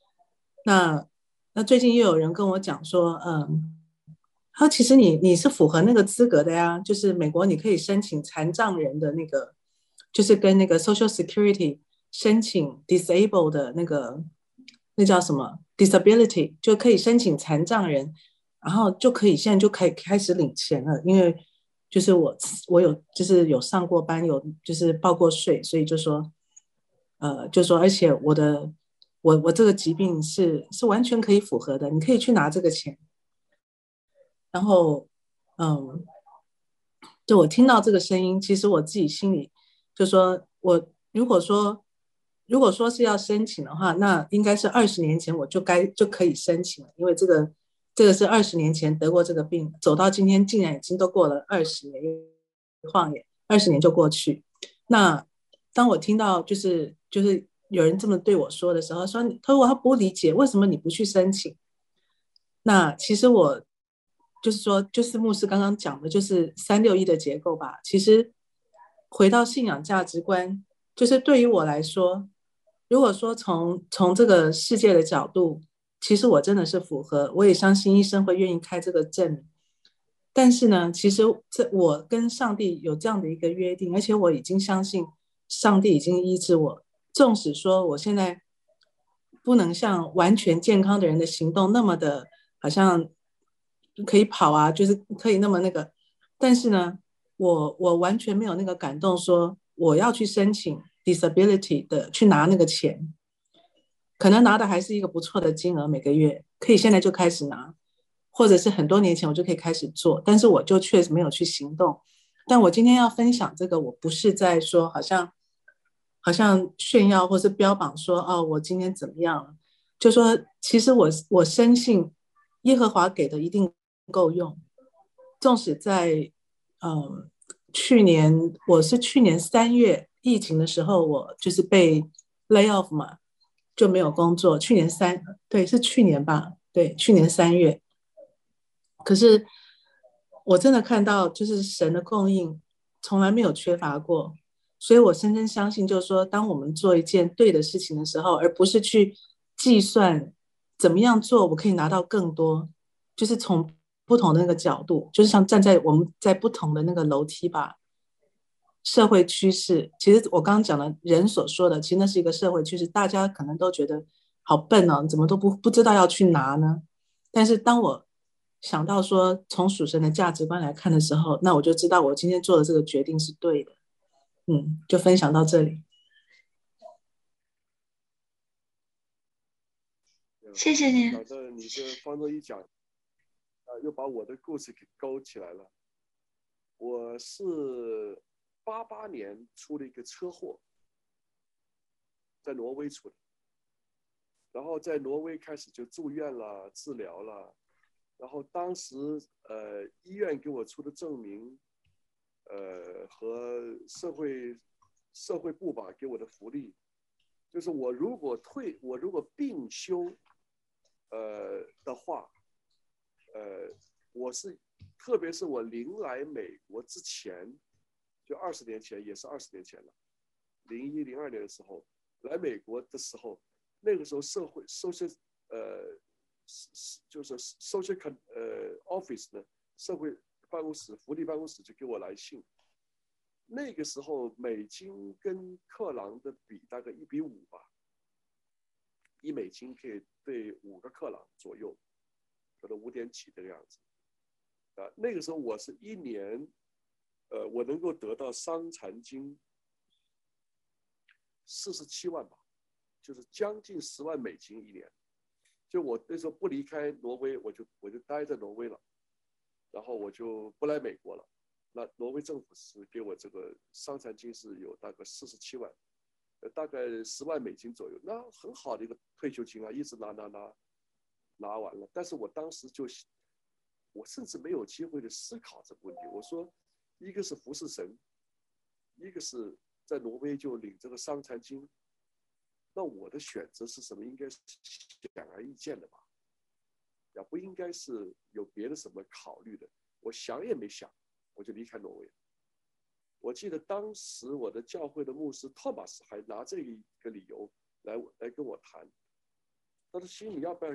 那最近又有人跟我讲说，他其实你是符合那个资格的呀，就是美国你可以申请残障人的那个，就是跟那个 Social Security 申请 disable 的那叫什么 disability， 就可以申请残障人，然后现在就可以开始领钱了，因为就是我有就是有上过班，有就是报过税，所以就说而且我这个疾病是完全可以符合的，你可以去拿这个钱。然后，嗯，就我听到这个声音，其实我自己心里就说，我如果说是要申请的话，那应该是20年前我就可以申请了，因为这个是20年前得过这个病，走到今天竟然已经都过了20年，晃眼20年就过去。那当我听到就是有人这么对我说的时候，他说他不理解为什么你不去申请。那其实我就是说，就是牧师刚刚讲的，就是361的结构吧。其实回到信仰价值观，就是对于我来说，如果说从这个世界的角度，其实我真的是符合，我也相信医生会愿意开这个证。但是呢，其实我跟上帝有这样的一个约定，而且我已经相信上帝已经医治我。纵使说我现在不能像完全健康的人的行动那么的，好像可以跑啊，就是可以那么那个，但是呢，我完全没有那个感动，说我要去申请 disability 的去拿那个钱，可能拿的还是一个不错的金额，每个月可以现在就开始拿。或者是很多年前我就可以开始做，但是我就确实没有去行动。但我今天要分享这个，我不是在说好像炫耀或是标榜说哦，我今天怎么样了，就说其实我深信耶和华给的一定够用。纵使在去年3月疫情的时候，我就是被 lay off 嘛，就没有工作。对，是去年吧，对，去年3月。可是我真的看到，就是神的供应从来没有缺乏过，所以我深深相信，就是说，当我们做一件对的事情的时候，而不是去计算怎么样做我可以拿到更多，就是从不同的那个角度，就是像站在我们在不同的那个楼梯吧。社会趋势，其实我刚刚讲的人所说的，其实那是一个社会趋势，大家可能都觉得好笨哦，怎么都不知道要去拿呢？但是当我想到说从属神的价值观来看的时候，那我就知道我今天做的这个决定是对的。就分享到这里。 谢谢您。 讲的你这方舟一讲，又把我的故事给勾起来了。我是88年出了一个车祸，在挪威出的。 然后在挪威开始就住院了、治疗了。然后当时医院给我出的证明，和社会部吧给我的福利，就是我如果病休，的话，我是特别是我临来美国之前，就20年前，也是20年前了，01、02年的时候来美国的时候，那个时候社会 social 就是 social office 呢，社会办公室、福利办公室就给我来信。那个时候美金跟克朗的比大概1比5吧，1美金可以兑5个克朗左右，可能5点几这个样子。那个时候我是1年，我能够得到伤残金47万吧，就是将近10万美金1年。就我那时候不离开挪威，我就待在挪威了，然后我就不来美国了。那挪威政府是给我这个伤残金是有大概47万，大概10万美金左右，那很好的一个退休金啊，一直拿完了。但是我当时我甚至没有机会的思考这个问题。我说，一个是服侍神，一个是在挪威就领这个伤残金，那我的选择是什么？应该是显而易见的吧？也不应该是有别的什么考虑的。我想也没想，我就离开挪威。我记得当时我的教会的牧师托马斯还拿这一个理由来跟我谈，他说：“心里要不要？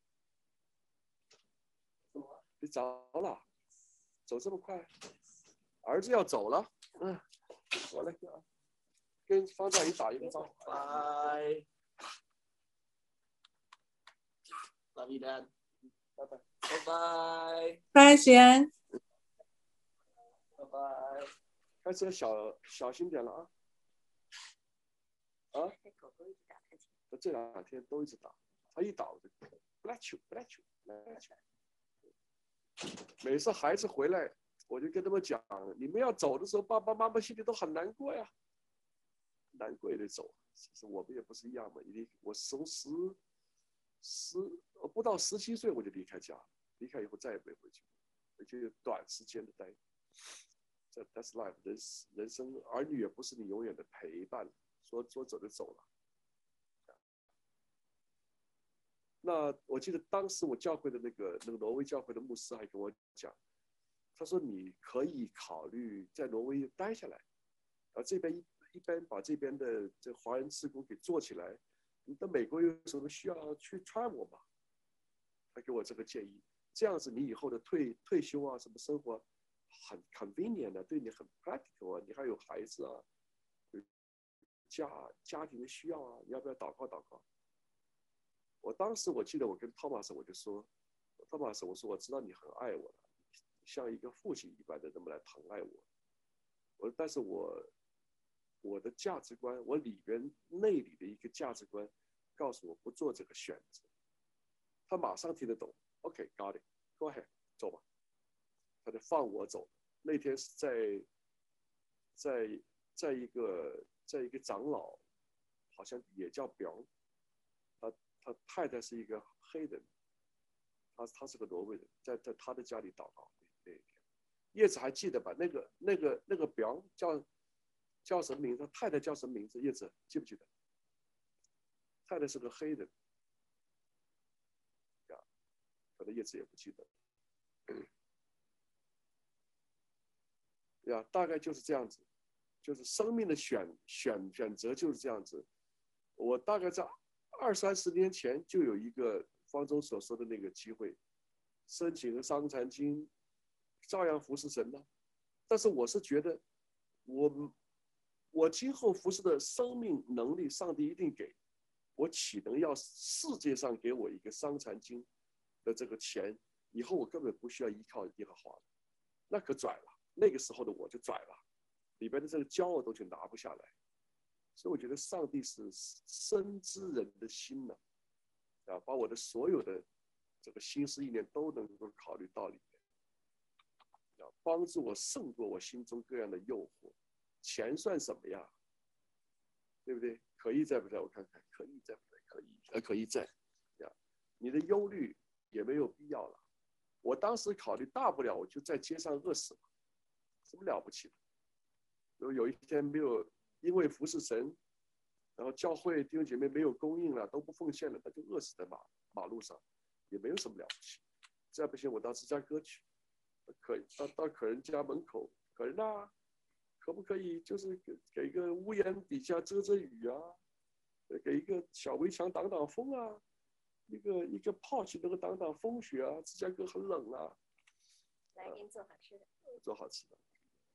你着了，走这么快，儿子要走了。”我来跟方丈仪打一个招呼。 拜。Love you, Dad. 拜拜。 拜拜。 拜，喜安。 拜拜。 开车小心点了啊！啊！ 狗狗一直打喷嚏。 这2天都一直打，他一打我就不来球。每次孩子回来，我就跟他们讲，你们要走的时候，爸爸妈妈心里都很难过呀，难过也得走。其实我们也不是一样嘛，我从不到17岁我就离开家，离开以后再也没回去，就短时间的待。That's life， 人生，儿女也不是你永远的陪伴，说走就走了。那我记得当时我教会的那个挪威教会的牧师还跟我讲，他说你可以考虑在挪威待下来，这边一般把这边的这华人事工给做起来，你到美国有什么需要去穿我吧？他给我这个建议，这样子你以后的退休啊，什么生活很 convenient 的，对你很 practical 啊，你还有孩子啊，家庭的需要啊，你要不要祷告？我当时我记得我跟托马斯我就说，托马斯我说我知道你很爱我，像一个父亲一般的那么来疼爱我，但是我的价值观，我内里的一个价值观，告诉我不做这个选择。他马上听得懂 ，OK， got it，go ahead， 走吧。他就放我走。那天是在一个长老，好像也叫表，他太太是一个黑人，他是个挪威人，在他的家里祷告那一天。叶子还记得吧？那个表叫什么名字？太太叫什么名字？叶子记不记得？太太是个黑人，可能叶子也不记得。大概就是这样子，就是生命的选择就是这样子。我大概在20-30年前就有一个方舟所说的那个机会，申请了伤残金，照样服侍神呢。但是我是觉得，我今后服侍的生命能力，上帝一定给我，岂能要世界上给我一个伤残金的这个钱？以后我根本不需要依靠耶和华，那可拽了。那个时候的我就拽了，里边的这个骄傲都就拿不下来。所以我觉得上帝是深知人的心呢，把我的所有的这个心思意念都能够考虑到里面，帮助我胜过我心中各样的诱惑。钱算什么呀？对不对？ 可意在不在？我看看可意在不在？可意在呀。你的忧虑也没有必要了。我当时考虑，大不了我就在街上饿死了，什么了不起的？如果有一天没有因为服侍神，然后教会弟兄姐妹没有供应了，都不奉献了，那就饿死在马路上，也没有什么了不起。再不行，我到芝加哥去，可以到可人家门口，可人啊，可不可以就是给一个屋檐底下遮遮雨啊，给一个小围墙挡挡风啊，一个pouch能够挡挡风雪啊，芝加哥很冷啊。 来给你做好吃的。 做好吃的。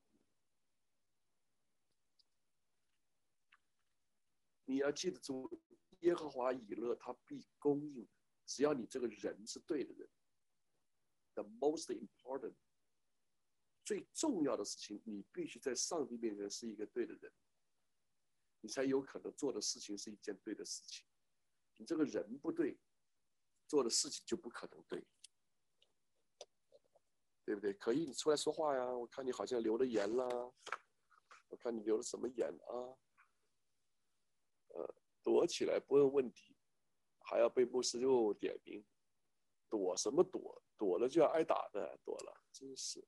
你要记得住，耶和华以勒他必供应，只要你这个人是对的人。The most important， 最重要的事情，你必须在上帝面前是一个对的人，你才有可能做的事情是一件对的事情。你这个人不对，做的事情就不可能对，对不对？可以，你出来说话呀！我看你好像留了言啦，我看你留了什么言啊？躲起来不问问题，还要被牧师又点名，躲什么躲？躲了就要挨打的，躲了真是。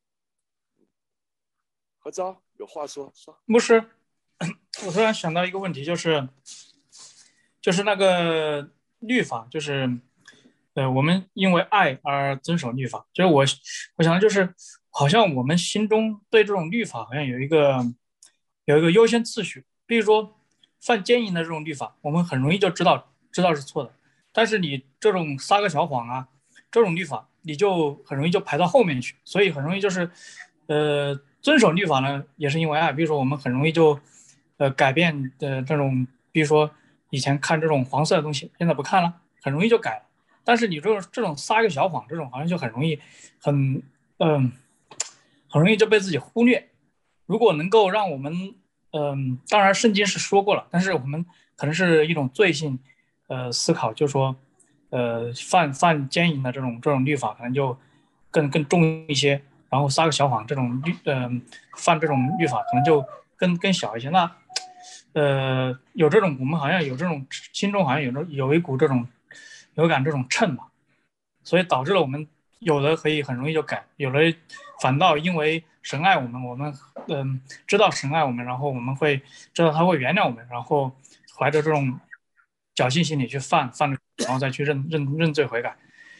何昭有话说。 牧师，我突然想到一个问题，就是那个律法，就是我们因为爱而遵守律法，就是我想就是好像我们心中对这种律法好像有一个优先次序，比如说犯奸淫的这种律法，我们很容易就知道是错的，但是你这种撒个小谎啊，这种律法你就很容易就排到后面去，所以很容易就是遵守律法呢也是因为爱，比如说我们很容易就改变的这种，比如说以前看这种黄色的东西，现在不看了，很容易就改了。但是你这种撒一个小谎，这种好像就很容易很容易就被自己忽略。如果能够让我们当然圣经是说过了，但是我们可能是一种罪性思考，就是说犯奸淫的这种律法可能就更重一些，然后撒个小谎这种犯这种律法可能就更小一些。那有这种我们好像有这种心中好像有一股这种有感这种秤嘛，所以导致了我们有的可以很容易就改，有的反倒因为神爱我们知道神爱我们，然后我们会知道他会原谅我们，然后怀着这种侥幸心理去犯，然后再去认罪悔改。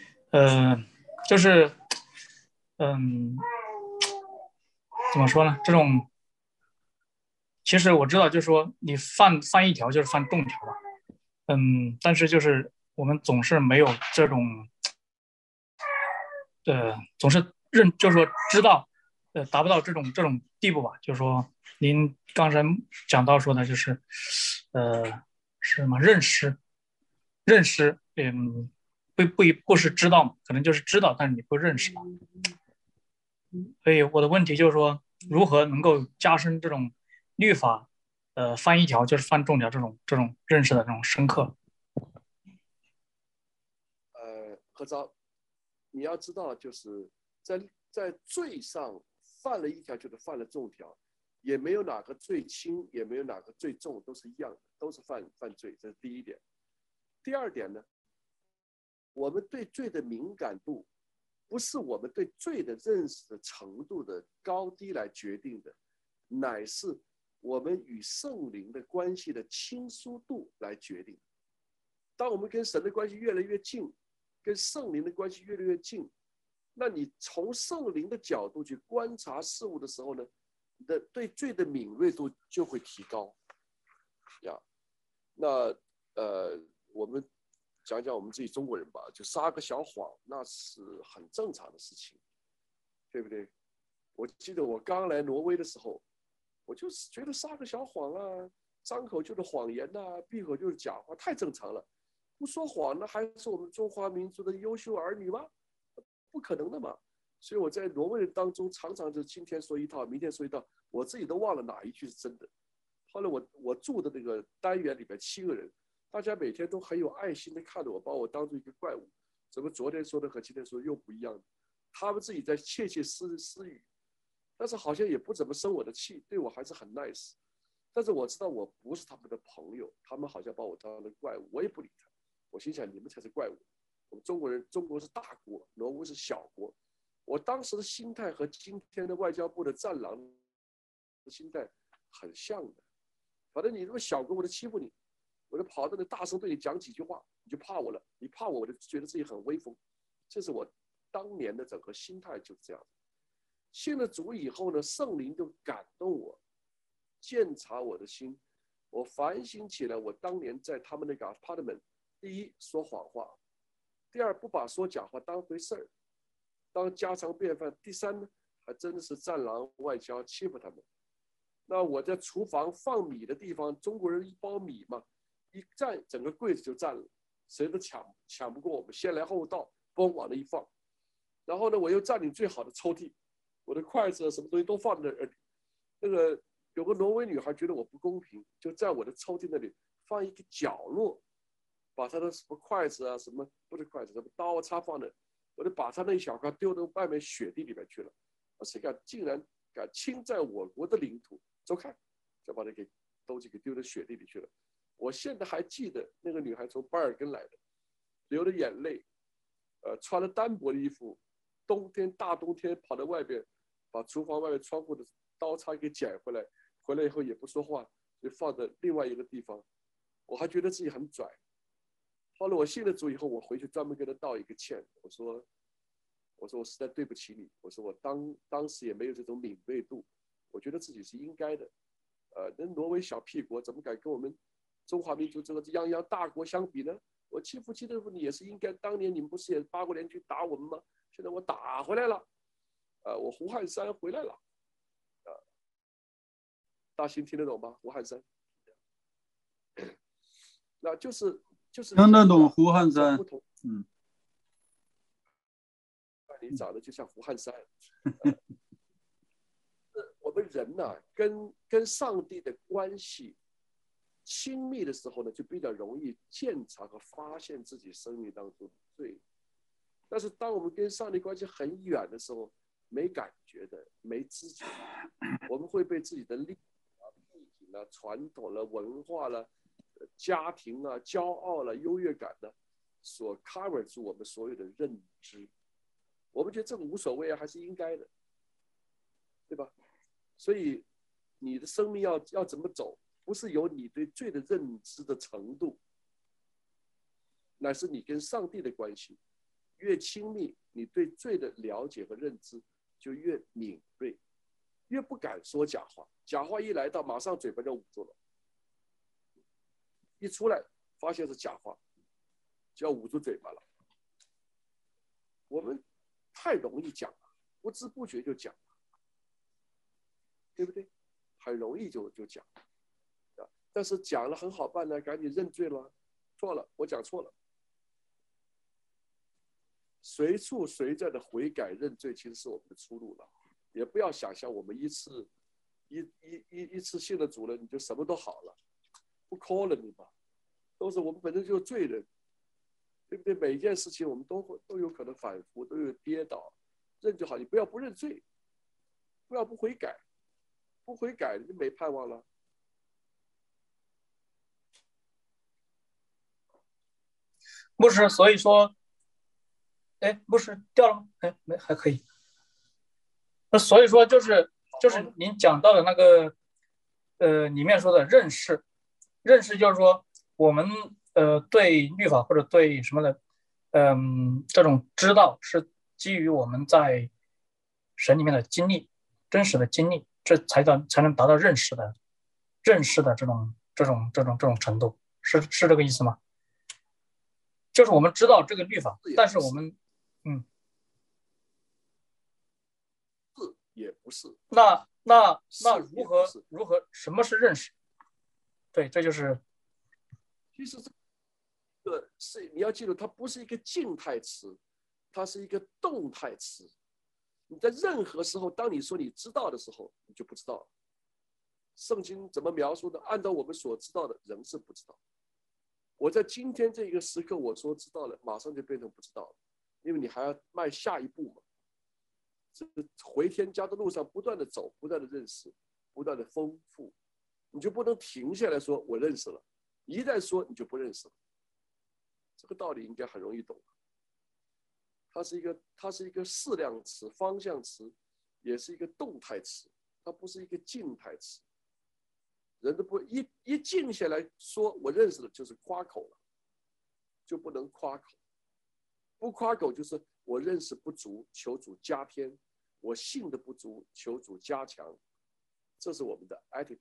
就是怎么说呢？这种其实我知道，就是说你犯一条就是犯众条吧，但是就是我们总是没有这种，总是就是说知道，达不到这种地步吧。就是说您刚才讲到说的，就是是什么认识，不是知道，可能就是知道，但是你不认识。所以我的问题就是说，如何能够加深这种律法，犯一条就是犯众条这种认识的这种深刻。 何昭，你要知道，就是在罪上犯了一条就是犯了众条，也没有哪个罪轻，也没有哪个罪重，都是一样的，都是犯罪，这是第一点。第二点呢，我们对罪的敏感度，不是我们对罪的认识的程度的高低来决定的，乃是我们与圣灵的关系的亲疏度来决定。当我们跟神的关系越来越近，跟圣灵的关系越来越近，那你从圣灵的角度去观察事物的时候呢，你的对罪的敏锐度就会提高呀。那我们讲讲我们自己中国人吧，就撒个小谎，那是很正常的事情，对不对？我记得我刚来挪威的时候，我就是觉得撒个小谎啊，张口就是谎言啊，闭口就是假话，太正常了。不说谎呢，还是我们中华民族的优秀儿女吗？不可能的嘛。所以我在挪威人当中，常常就今天说一套，明天说一套，我自己都忘了哪一句是真的。后来我住的那个单元里边7个人，大家每天都很有爱心的看着我，把我当作一个怪物。怎么昨天说的和今天说的又不一样？他们自己在窃窃私语，但是好像也不怎么生我的气，对我还是很 nice。 但是我知道我不是他们的朋友，他们好像把我当成怪物，我也不理他。我心想，你们才是怪物。我们中国人，中国是大国，挪威是小国。我当时的心态和今天的外交部的战狼的心态很像的。反正你这么小国，我就欺负你，我就跑到那大声对你讲几句话，你就怕我了。你怕我，我就觉得自己很威风。这是我当年的整个心态就是这样。信了主以后呢，圣灵就感动我，鉴察我的心。我反省起来，我当年在他们那个 apartment， 第一说谎话，第二不把说假话当回事儿，当家常便饭，第三呢，还真的是战狼外交欺负他们。那我在厨房放米的地方，中国人一包米嘛，一站整个柜子就占了，谁都抢不过我们，先来后到，嘣往那一放。然后呢，我又占领最好的抽屉，我的筷子什么东西都放在那里。那个有个挪威女孩觉得我不公平，就在我的抽屉那里放一个角落，把她的什么筷子啊，什么不是筷子，什么刀叉放那，我就把她那一小块丢到外面雪地里面去了。谁竟然敢侵占我国的领土？走开！就把那个东西给丢到雪地里去了。我现在还记得那个女孩从巴尔根来的，流着眼泪，穿了单薄的衣服，大冬天跑到外边，把厨房外面窗户的刀叉给捡回来，回来以后也不说话，就放在另外一个地方。我还觉得自己很拽。后来我信了主以后，我回去专门跟他道一个歉，我说我实在对不起你，我说我当时也没有这种敏锐度，我觉得自己是应该的。那挪威小屁国怎么敢跟我们中华民族这个泱泱大国相比呢？我欺负你也是应该，当年你们不是也8国联军打我们吗？现在我打回来了，我胡汉三回来了，大兴听得懂吗？胡汉三，那就是听得懂胡汉三， 你长得就像胡汉三。我们人呢、跟上帝的关系亲密的时候呢，就比较容易鉴察和发现自己生命当中的罪。但是当我们跟上帝关系很远的时候，没感觉的，没知觉，我们会被自己的历史啊、背景啊、传统了、文化了、家庭啊、骄傲了、优越感呢，所 cover 住我们所有的认知。我们觉得这个无所谓啊，还是应该的，对吧？所以你的生命要怎么走，不是由你对罪的认知的程度，乃是你跟上帝的关系越亲密，你对罪的了解和认知就越敏锐，越不敢说假话。假话一来到，马上嘴巴就捂住了，一出来发现是假话，就要捂住嘴巴了。我们太容易讲了，不知不觉就讲了，对不对？很容易就讲，但是讲了很好办呢，赶紧认罪了，错了，我讲错了。随处随在的悔改认罪，其实是我们的出路了。也不要想象我们一次信了主了，你就什么都好了，不可能的嘛。都是我们本身就是罪人，对不对？每一件事情我们都有可能反复，都有跌倒，认就好，你不要不认罪，不要不悔改，不悔改你就没盼望了。 牧师，所以说，牧师掉了吗？没，还可以。那所以说就是您讲到的那个里面说的认识就是说我们对律法或者对什么的这种知道是基于我们在神里面的经历，真实的经历，这才能达到认识的这种程度，是这个意思吗？就是我们知道这个律法，但是我们是也不是。 那如何什么是认识？对，这就是其实这个是你要记住，它不是一个静态词，它是一个动态词。你在任何时候，当你说你知道的时候，你就不知道了。圣经怎么描述的？按照我们所知道的，人是不知道。我在今天这个时刻，我说知道了，马上就变成不知道了，因为你还要迈下一步嘛。这回天家的路上不断的走，不断的认识，不断的丰富， 你就不能停下来说我认识了，一旦说你就不认识了。这个道理应该很容易懂。它是一个适量词、方向词，也是一个动态词，它不是一个静态词。人都不一静下来说我认识了，就是夸口了，就不能夸口。不夸口就是我认识不足，求主加添；我信的不足，求主加强。这是我们的 attitude。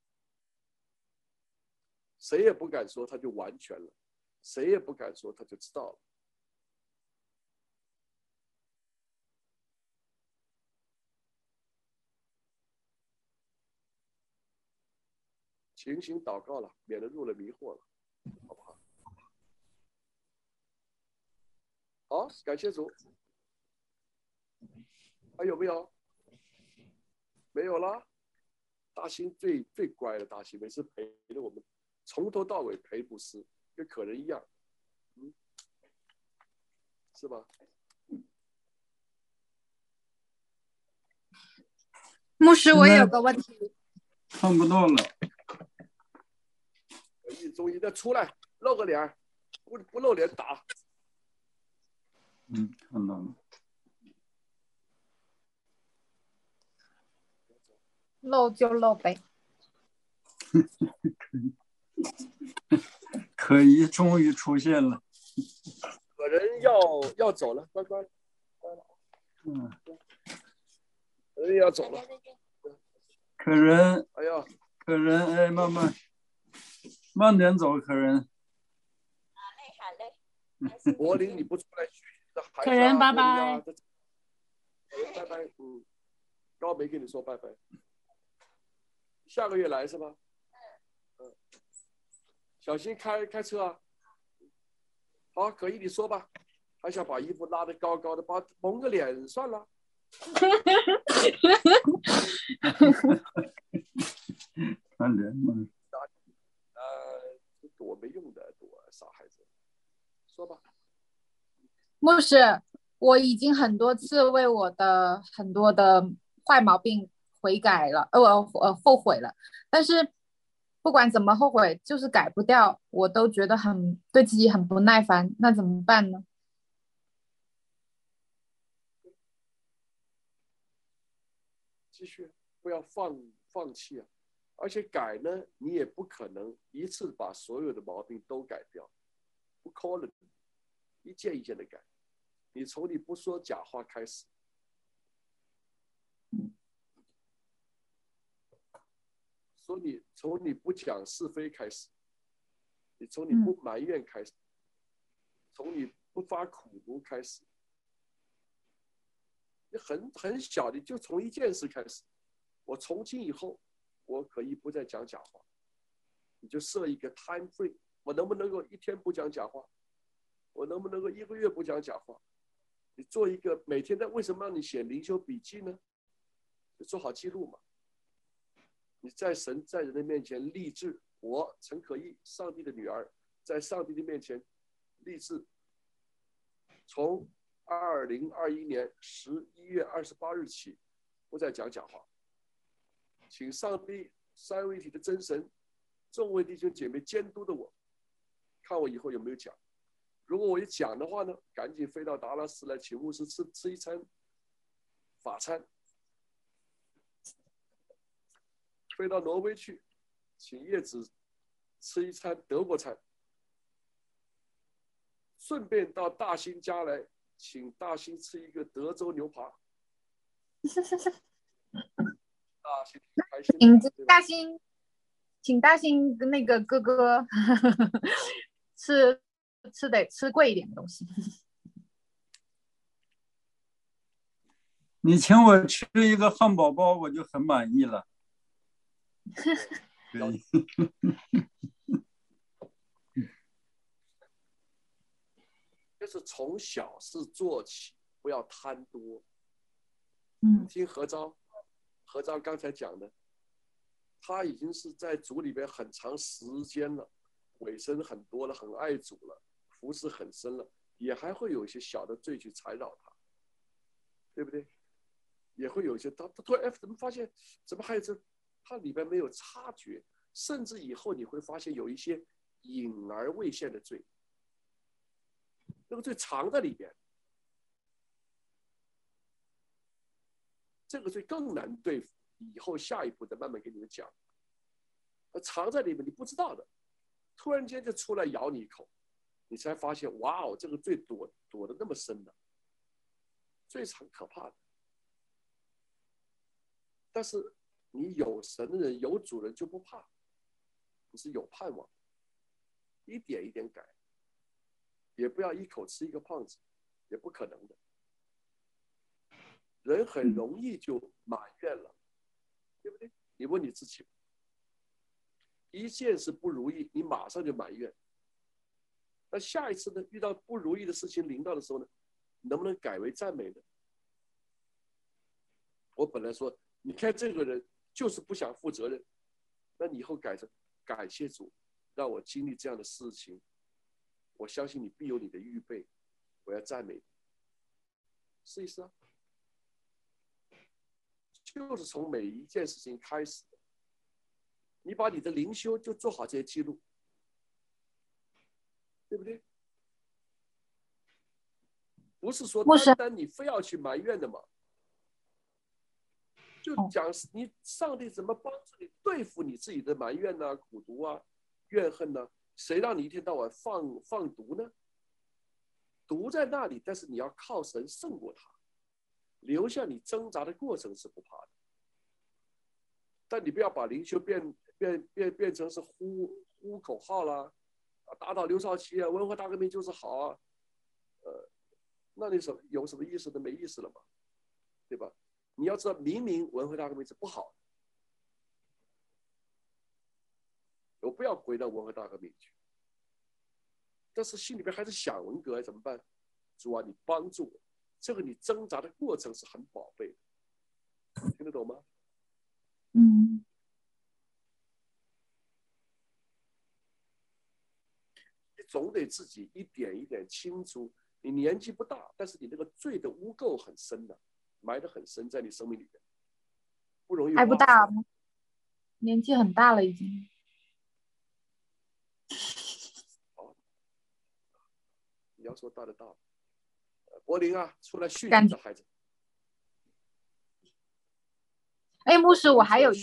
谁也不敢说他就完全了，谁也不敢说他就知道了。勤行祷告了，免得入了迷惑了，好不好？好，感谢主。还有没有？没有了。大兴最乖的，大兴每次陪着我们，从头到尾陪布施，跟可人一样，是吧？ 牧师，我有个问题， 看不到了。 终于再出来，露个脸，不露脸打。 看到了。 露就露呗。 可疑终于出现了。 可人要走了，乖乖。可人要走了。 可人， 哎呀， 可人，哎，慢点走，可人。 柏林，你不出来学习的孩子啊， 可人，拜拜。 拜拜。高没跟你说拜拜。下个月来是吧？小心开车啊。好，可以，你说吧。还想把衣服拉得高高的，蒙个脸算了。 看脸嘛。 躲没用的，躲傻孩子。说吧。 牧师，我已经很多次为我的很多的坏毛病悔改了，后悔了，但是不管怎么后悔，就是改不掉，我都觉得对自己很不耐烦，那怎么办呢？ 继续，不要放弃啊！而且改呢，你也不可能一次把所有的毛病都改掉，不可能，一件一件的改。你从你不说假话开始，从你不讲是非开始，你从你不埋怨开始，从你不发苦毒开始，你很小，你就从一件事开始。我从今以后，我可以不再讲假话，你就设一个 time frame， 我能不能够一天不讲假话？我能不能够1个月不讲假话？你做一个每天的，为什么让你写灵修笔记呢？就做好记录嘛。你在神在人的面前立志，我陈可意，上帝的女儿，在上帝的面前立志，从2021年11月28日起，不再讲假话。请上帝三位一体的真神，众位弟兄姐妹监督的我，看我以后有没有讲。如果我一讲的话呢，赶紧飞到达拉斯来，请牧师吃一餐法餐；飞到挪威去，请叶子吃一餐德国餐；顺便到大兴家来，请大兴吃一个德州牛扒。大兴开心， 请大兴那个哥哥得吃贵一点的东西。 你请我吃一个汉堡包，我就很满意了。对。 就是从小事做起，不要贪多。听何昭刚才讲的，他已经是在主里边很长时间了，委身很多了，很爱主了，服侍很深了，也还会有一些小的罪去缠绕他，对不对？也会有一些他突然怎么发现，怎么还有这，他里边没有察觉， 甚至以后你会发现有一些隐而未现的罪，那个罪藏在里边，这个罪更难对付。以后下一步再慢慢给你们讲，藏在里面你不知道的，突然间就出来咬你一口，你才发现，哇哦，这个罪躲得那么深的，罪是很可怕的。但是你有神的人，有主人就不怕，你是有盼望，一点一点改，也不要一口吃一个胖子，也不可能的。人很容易就埋怨了，对不对？你问你自己，一件事不如意，你马上就埋怨。那下一次呢？遇到不如意的事情临到的时候呢，能不能改为赞美呢？我本来说，你看这个人就是不想负责任，那你以后改成感谢主，让我经历这样的事情，我相信你必有你的预备，我要赞美你。试一试啊，就是从每一件事情开始，你把你的灵修就做好这些记录，对不对？不是说单单你非要去埋怨的嘛，就讲你上帝怎么帮助你对付你自己的埋怨啊、苦毒啊、怨恨呢？谁让你一天到晚放毒呢？毒在那里，但是你要靠神胜过它，留下你挣扎的过程是不怕的。但你不要把灵修变成是呼口号啦，打倒刘少奇啊，文化大革命就是好啊，那你有什么意思呢？没意思了嘛，对吧？你要知道，明明文化大革命是不好的，我不要回到文化大革命去，但是心里边还是想文革，怎么办？主啊，你帮助我，这个你挣扎的过程是很宝贝的，听得懂吗？ 嗯。 你总得自己一点一点清楚。你年纪不大，但是你那个罪的污垢很深的，埋得很深在你生命里面，不容易。 还不大，年纪很大了已经。 好，你要说大的大，柏林啊，出来训你的孩子。 哎，牧师，我还有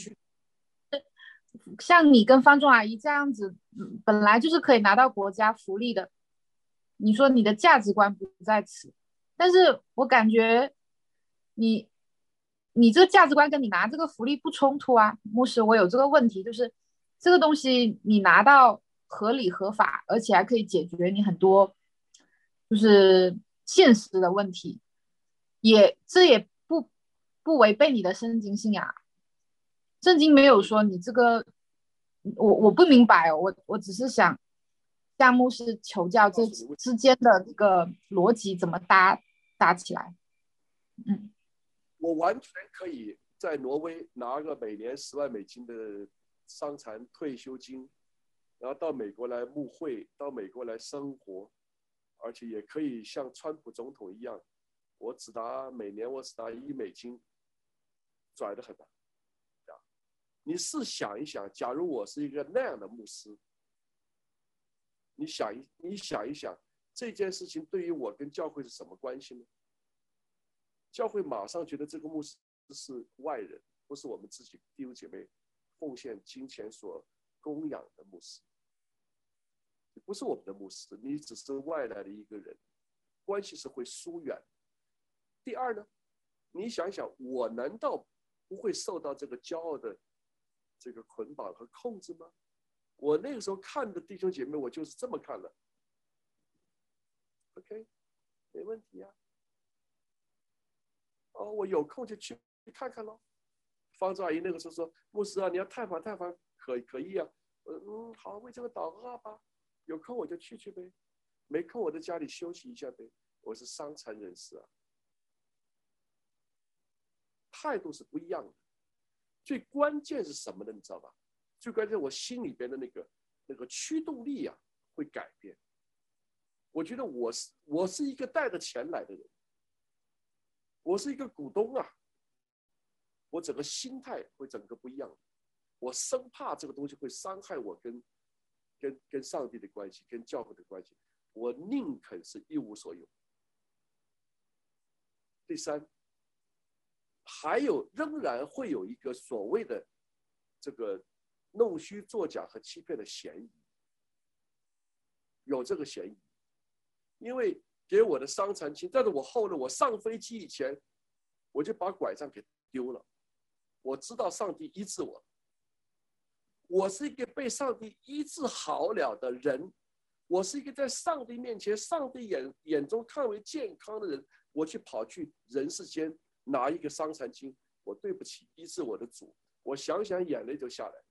像你跟方仲阿姨这样子，本来就是可以拿到国家福利的。你说你的价值观不在此，但是我感觉你这个价值观跟你拿这个福利不冲突啊。牧师，我有这个问题，就是这个东西你拿到合理合法，而且还可以解决你很多就是现实的问题，这也不违背你的圣经信仰。圣经没有说你这个，我不明白哦，我只是想向牧师求教这之间的这个逻辑怎么搭起来。 我完全可以在挪威拿个每年10万美金的伤残退休金，然后到美国来牧会，到美国来生活，而且也可以像川普总统一样，每年我只拿1美金，拽得很大。你试想一想，假如我是一个那样的牧师，你想一想，这件事情对于我跟教会是什么关系呢？教会马上觉得这个牧师是外人，不是我们自己弟兄姐妹奉献金钱所供养的牧师，你不是我们的牧师，你只是外来的一个人，关系是会疏远。第二呢，你想一想，我难道不会受到这个骄傲的这个捆绑和控制吗？我那个时候看的弟兄姐妹，我就是这么看的。OK， 没问题啊。我有空就去看看咯。方丈阿姨那个时候说：“牧师啊，你要探访，可以啊。”好，为这个祷告吧。有空我就去呗，没空我在家里休息一下呗。我是伤残人士啊，态度是不一样的。最关键是什么呢？你知道吧？最关键我心里边的那个驱动力啊会改变。我觉得我是一个带着钱来的人，我是一个股东啊，我整个心态会整个不一样。 我生怕这个东西会伤害我跟上帝的关系，跟教会的关系，我宁肯是一无所有。第三，还有仍然会有一个所谓的这个弄虚作假和欺骗的嫌疑，有这个嫌疑，因为给我的伤残亲，但是我后来我上飞机以前，我就把拐杖给丢了。我知道上帝医治我，我是一个被上帝医治好了的人，我是一个在上帝面前，上帝眼中看为健康的人，我跑去人世间拿一个伤残经，我对不起医治我的主，我想想眼泪就下来了，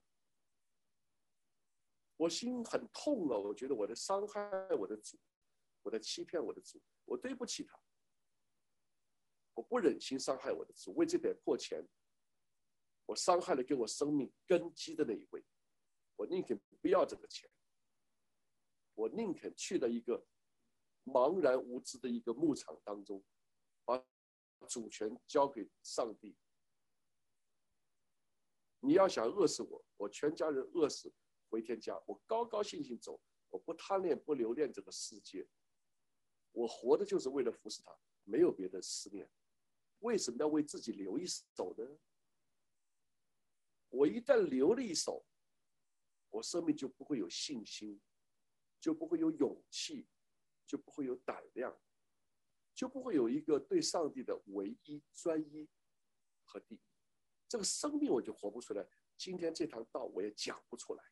我心很痛了，我觉得我的伤害我的主，我的欺骗我的主，我对不起他，我不忍心伤害我的主，为这点破钱，我伤害了跟我生命根基的那一位，我宁肯不要这个钱，我宁肯去了一个茫然无知的一个牧场当中，把主权交给上帝。你要想饿死我，我全家人饿死回天家，我高高兴兴走，我不贪恋不留恋这个世界，我活的就是为了服侍他，没有别的思念。为什么要为自己留一手呢？我一旦留了一手，我生命就不会有信心，就不会有勇气，就不会有胆量，就不会有一个对上帝的唯一专一和第一。这个生命我就活不出来，今天这堂道我也讲不出来。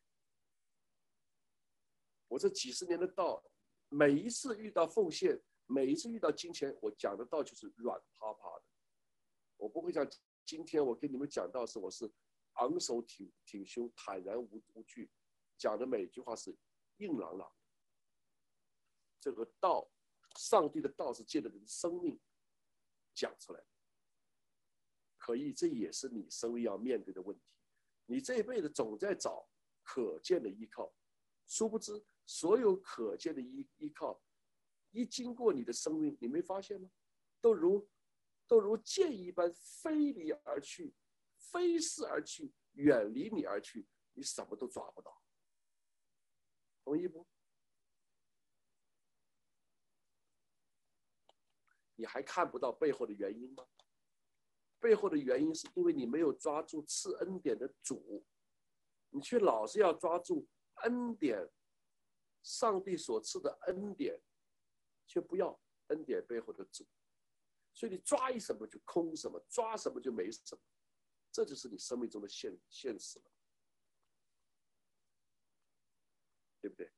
我这几十年的道，每一次遇到奉献，每一次遇到金钱，我讲的道就是软趴趴的。我不会像今天我跟你们讲道时，我是昂首挺胸，坦然无惧，讲的每一句话是硬朗朗的。这个道，上帝的道是借着人的生命讲出来的。可以，这也是你生命要面对的问题。你这一辈子总在找可见的依靠，殊不知所有可见的依靠，一经过你的生命，你没发现吗？都如箭一般飞离而去，飞逝而去，远离你而去，你什么都抓不到。同意不？你还看不到背后的原因吗？背后的原因是因为你没有抓住赐恩典的主，你却老是要抓住恩典，上帝所赐的恩典，却不要恩典背后的主。所以你抓一什么就空什么，抓什么就没什么，这就是你生命中的现实了，对不对？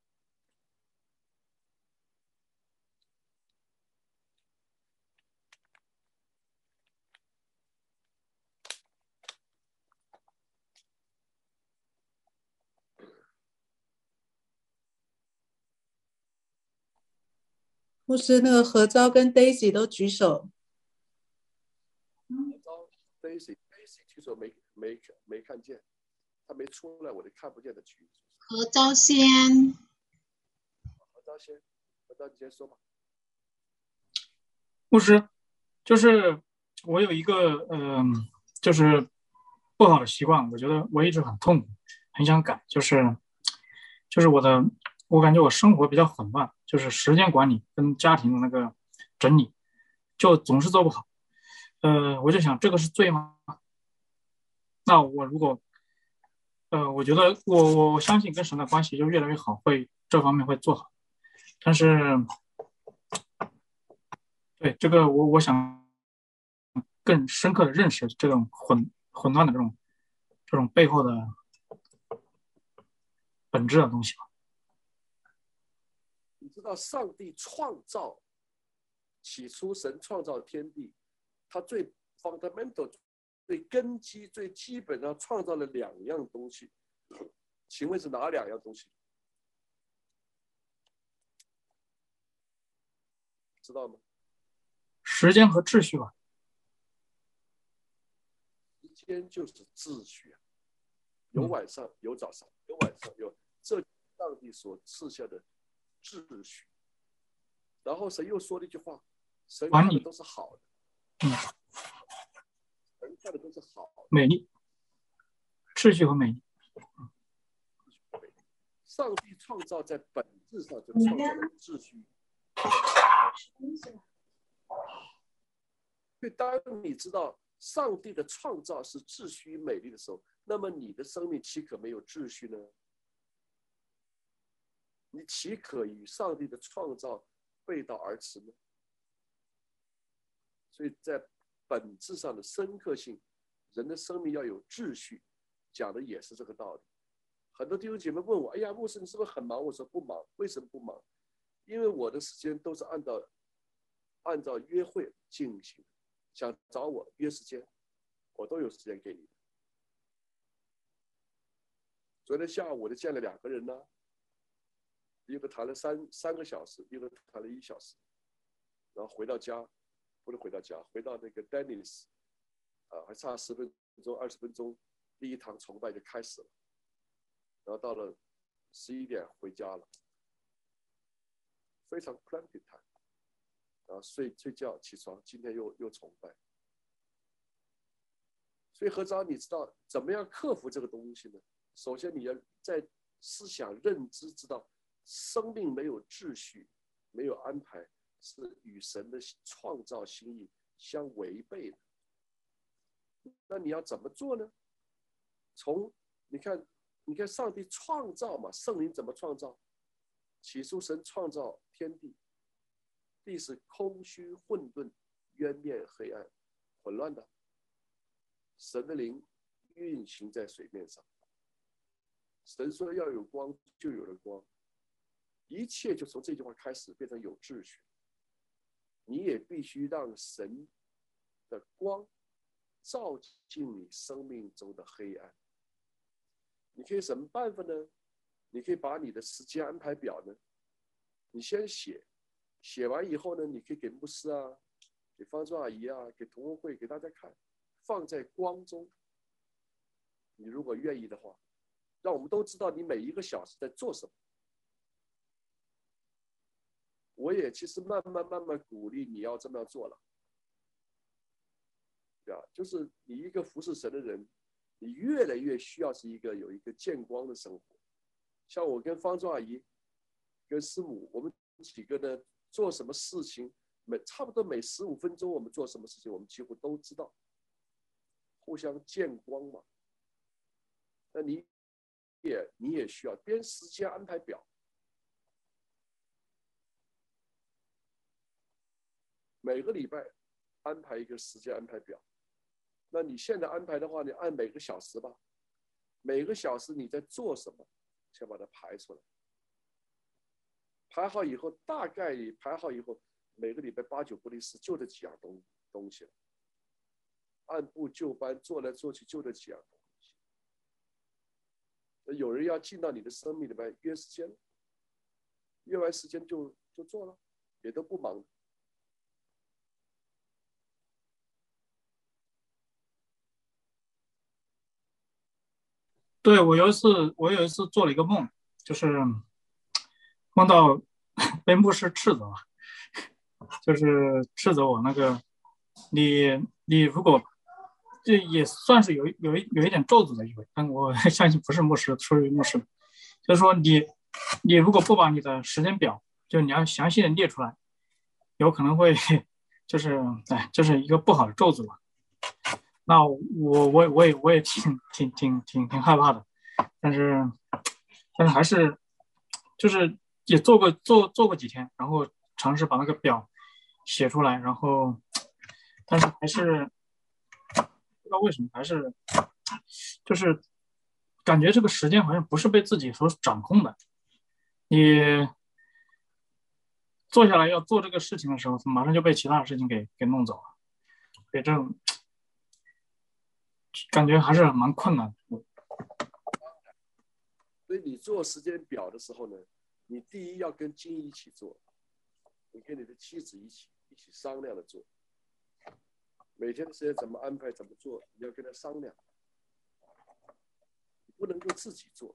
牧师，那个何昭跟 Daisy 都举手。 Daisy 举手没看见，他没出来，我就看不见的举手。 何昭先， 何昭你先说吧。 牧师，就是我有一个就是不好的习惯，我觉得我一直很痛苦，很想改，就是我感觉我生活比较混乱，就是时间管理跟家庭的那个整理，就总是做不好。我就想这个是罪吗？那我如果我觉得我相信跟神的关系就越来越好，会这方面会做好。但是对这个我想更深刻的认识这种混乱的这种背后的本质的东西吧。 你知道上帝创造，起初神创造天地，他最 fundamental 最根基最基本上创造了2样东西，请问是哪2样东西？知道吗？ 时间和秩序吧。 时间就是秩序，有晚上有早上，有晚上有，这上帝所赐下的秩序。然后神又说了一句话，神看的都是好的，神看的都是好的， 美丽，秩序和美丽。 上帝创造在本质上就创造了秩序。所以当你知道上帝的创造是秩序与美丽的时候，那么你的生命岂可没有秩序呢？你岂可与上帝的创造背道而驰呢？所以在本质上的深刻性，人的生命要有秩序，讲的也是这个道理。很多弟兄姐妹问我：“哎呀，牧师，你是不是很忙？”我说：“不忙。为什么不忙？因为我的时间都是按照约会进行，想找我约时间，我都有时间给你。昨天下午我就见了2个人呢，一个谈了三个小时，一个谈了1小时，然后回到家，不是回到家，回到那个 Dennis， 还差10分钟、20分钟，第一堂崇拜就开始了。然后到了11点回家了，非常 quality time。然后睡觉起床，今天又崇拜。所以何章，你知道怎么样克服这个东西呢？首先你要在思想认知知道，生命没有秩序，没有安排，是与神的创造心意相违背的。那你要怎么做呢？你看上帝创造嘛，圣灵怎么创造？起初神创造天地，地是空虚混沌、渊面黑暗、混乱的。神的灵运行在水面上，神说要有光，就有了光。一切就从这句话开始变成有秩序。你也必须让神的光照进你生命中的黑暗。你可以什么办法呢？你可以把你的时间安排表呢，你先写完以后呢，你可以给牧师啊，给方舟阿姨啊，给同工会，给大家看，放在光中。你如果愿意的话，让我们都知道你每1个小时在做什么。我也其实慢慢鼓励你要这么样做了，对吧？就是你一个服侍神的人，你越来越需要是有一个见光的生活。像我跟方舟阿姨、跟师母，我们几个呢做什么事情，差不多每15分钟我们做什么事情，我们几乎都知道，互相见光嘛。那你也需要编时间安排表，每个礼拜安排一个时间安排表。那你现在安排的话，你按每个小时吧，每个小时你在做什么，先把它排出来。排好以后，大概排好以后，每个礼拜8、9不离10，就这几样东西了。按部就班，做来做去就这几样东西。有人要进到你的生命里面约时间，约完时间就做了，也都不忙。 对，我有一次做了一个梦，就是梦到被牧师斥责了，就是斥责我那个你如果这也算是有一点咒诅的意味，但我相信不是牧师出于牧师，就是说你如果不把你的时间表，就你要详细的列出来，有可能会就是一个不好的咒诅吧。那我也挺害怕的，但是还是就是也做过几天，然后尝试把那个表写出来，然后但是还是不知道为什么，还是就是感觉这个时间好像不是被自己所掌控的。你坐下来要做这个事情的时候，马上就被其他的事情给弄走了，所以这种感觉还是蛮困难的。 所以你做时间表的时候呢，你第一要跟经理一起做，你跟你的妻子一起商量的做。每天的时间怎么安排，怎么做，你要跟他商量，你不能够自己做。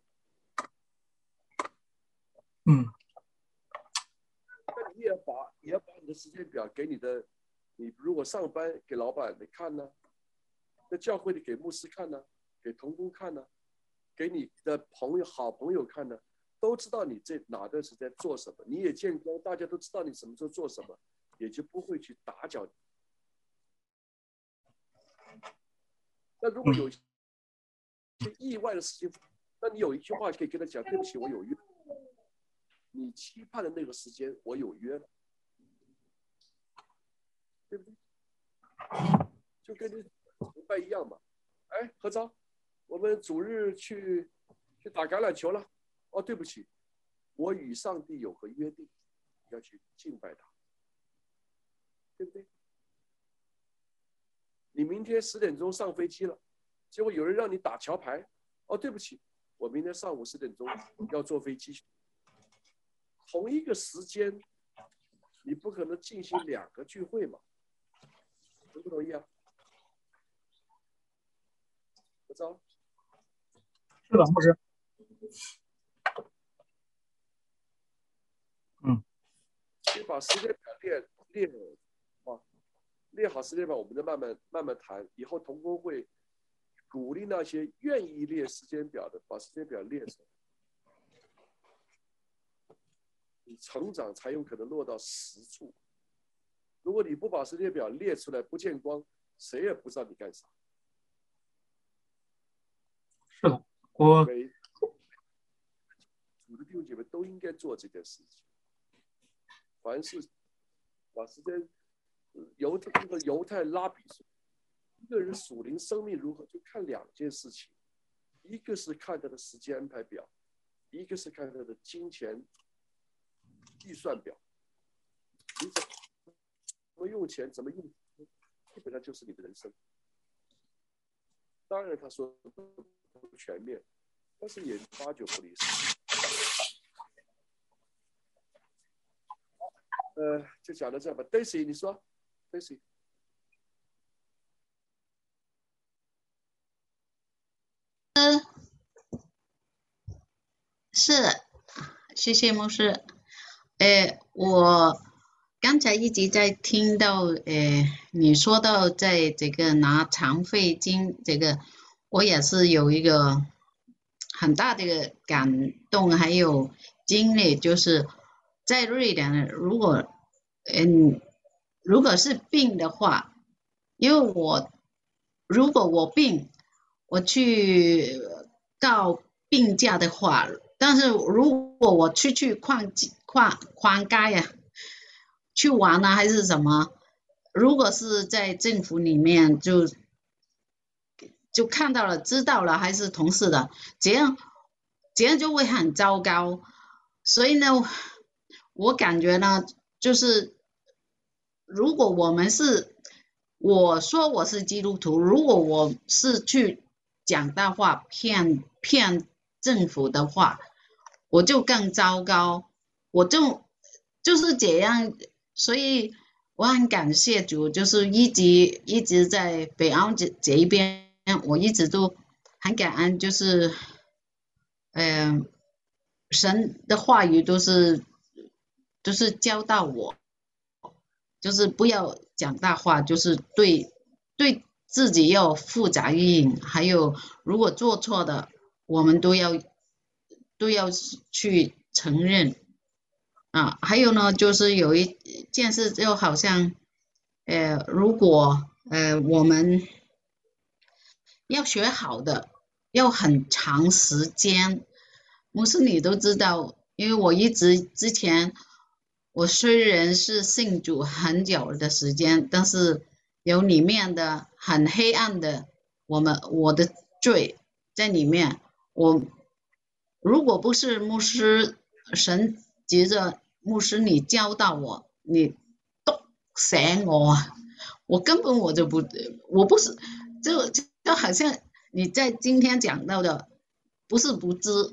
嗯。 那你也要把你的时间表给你如果上班给老板你看呢，在教会里给牧师看呢，给同工看呢， 给你的朋友、好朋友看呢，都知道你这哪段时间做什么，你也见光，大家都知道你什么时候做什么，也就不会去打搅你。那如果有一些意外的事情，那你有一句话可以跟他讲：对不起，我有约。你期盼的那个时间，我有约了，对不对？就跟你崇拜一样嘛。哎，何昭，我们主日去打橄榄球了。哦，对不起，我与上帝有个约定，要去敬拜他，对不对？你明天10点钟上飞机了，结果有人让你打桥牌。哦，对不起，我明天上午10点钟要坐飞机去。同一个时间，你不可能进行2个聚会嘛？同不同意啊？何昭？ 是的，牧师。 你把时间表列好时间表，我们再慢慢谈。以后同工会鼓励那些愿意列时间表的，把时间表列出来，你成长才有可能落到实处。如果你不把时间表列出来，不见光，谁也不知道你干啥。 是的，我主的弟兄姐妹都应该做这件事情。凡是把时间，犹太拉比说，一个人属灵生命如何，就看2件事情，一个是看他的时间安排表，一个是看他的金钱预算表。你怎么用钱，怎么用，基本上就是你的人生。当然，他说不全面，但是也8、9不离10。就讲到这吧。Daisy， 你说 ，Daisy。 是，谢谢牧师。我刚才一直在听到，你说到在这个拿常费金这个，我也是有一个很大的感动，还有经历，就是在瑞典，如果是病的话，因为如果我病，我去告病假的话，但是如果我去逛街呀，去玩啊还是什么，如果是在政府里面就看到了知道了，还是同事的，这样就会很糟糕。所以呢，我感觉呢，就是如果我说我是基督徒，如果我是去讲大话骗政府的话，我就更糟糕，我就是这样。所以我很感谢主，就是一直在北澳这一边，我一直都很感恩，就是神的话语都是教导我，就是不要讲大话，就是对自己要负责任，还有如果做错的，我们都要去承认啊。还有呢，就是有一件事，就好像如果我们要学好的，要很长时间。牧师你都知道，因为我之前我虽然是信主很久的时间，但是有里面的很黑暗的我的罪在里面。我如果不是牧师，神藉着牧师你教导我，你督醒我根本我不是就好像你在今天讲到的，不是不知，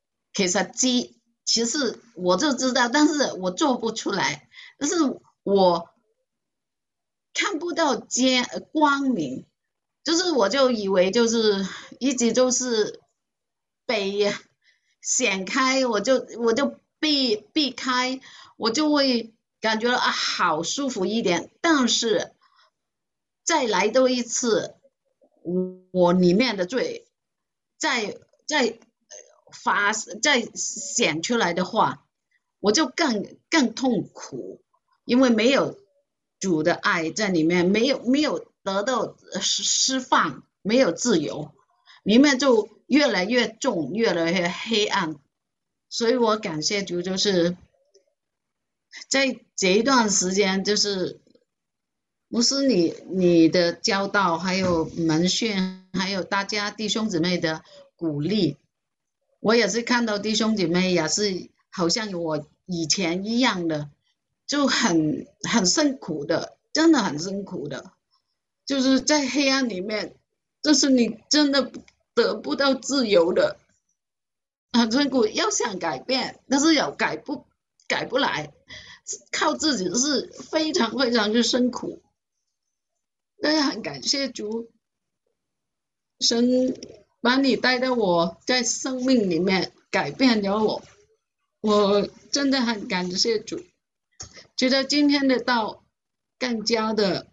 其实我就知道，但是我做不出来，但是我看不到光明，就是我就以为就是一直都是被闪开，我就避开，我就会感觉好舒服一点。但是再来多一次，我里面的罪再再显出来的话，我就更痛苦，因为没有主的爱在里面，没有得到释放，没有自由，里面就越来越重，越来越黑暗。所以我感谢主，就是在这一段时间，就是牧师你的教导，还有门训，还有大家弟兄姊妹的鼓励，我也是看到弟兄姐妹也是好像我以前一样的，就很辛苦的，真的很辛苦的，就是在黑暗里面，就是你真的得不到自由的，很辛苦。要想改变，但是也改不来，靠自己是非常非常的辛苦。但是很感谢主，神把你带到我在生命里面改变了我，我真的很感谢主，觉得今天的道更加的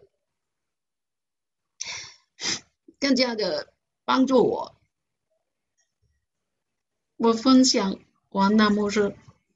帮助我。我分享完了，牧师。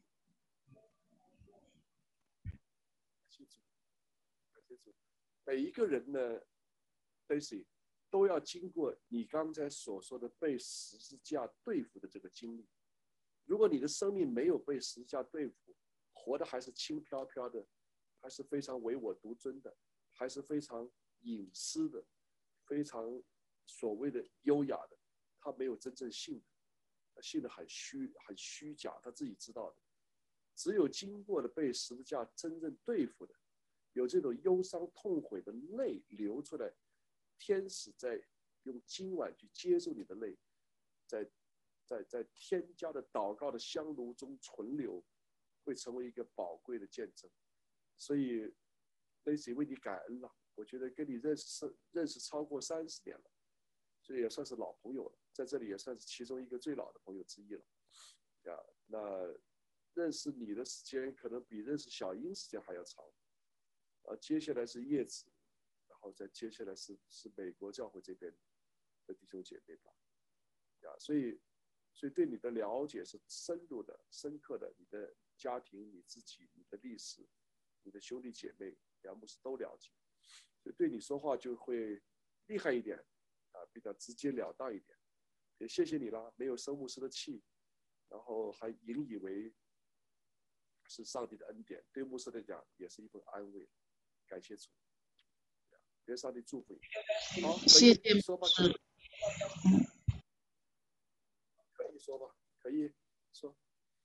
每一个人呢 ，Daisy 都要经过你刚才所说的被十字架对付的这个经历。如果你的生命没有被十字架对付，活的还是轻飘飘的，还是非常唯我独尊的，还是非常隐私的，非常所谓的优雅的，他没有真正信的，信的很虚假，他自己知道的。只有经过了被十字架真正对付的，有这种忧伤痛悔的泪流出来，天使在用今晚去接受你的泪，在天家的祷告的香炉中存留，会成为一个宝贵的见证。所以 Daisy 为你感恩了，我觉得跟你认识超过30年了，所以也算是老朋友了，在这里也算是其中一个最老的朋友之一了。那认识你的时间可能比认识小英时间还要长。接下来是叶子，然后再接下来是美国教会这边的弟兄姐妹吧。所以对你的了解是深入的、深刻的，你的家庭、你自己、你的历史、你的兄弟姐妹，杨牧师都了解，所以对你说话就会厉害一点，比较直截了当一点。也谢谢你啦，没有生牧师的气，然后还引以为是上帝的恩典，对牧师来讲也是一份安慰。感谢主，愿上帝祝福你。好， 谢谢你说吧，可以说吧，可以说。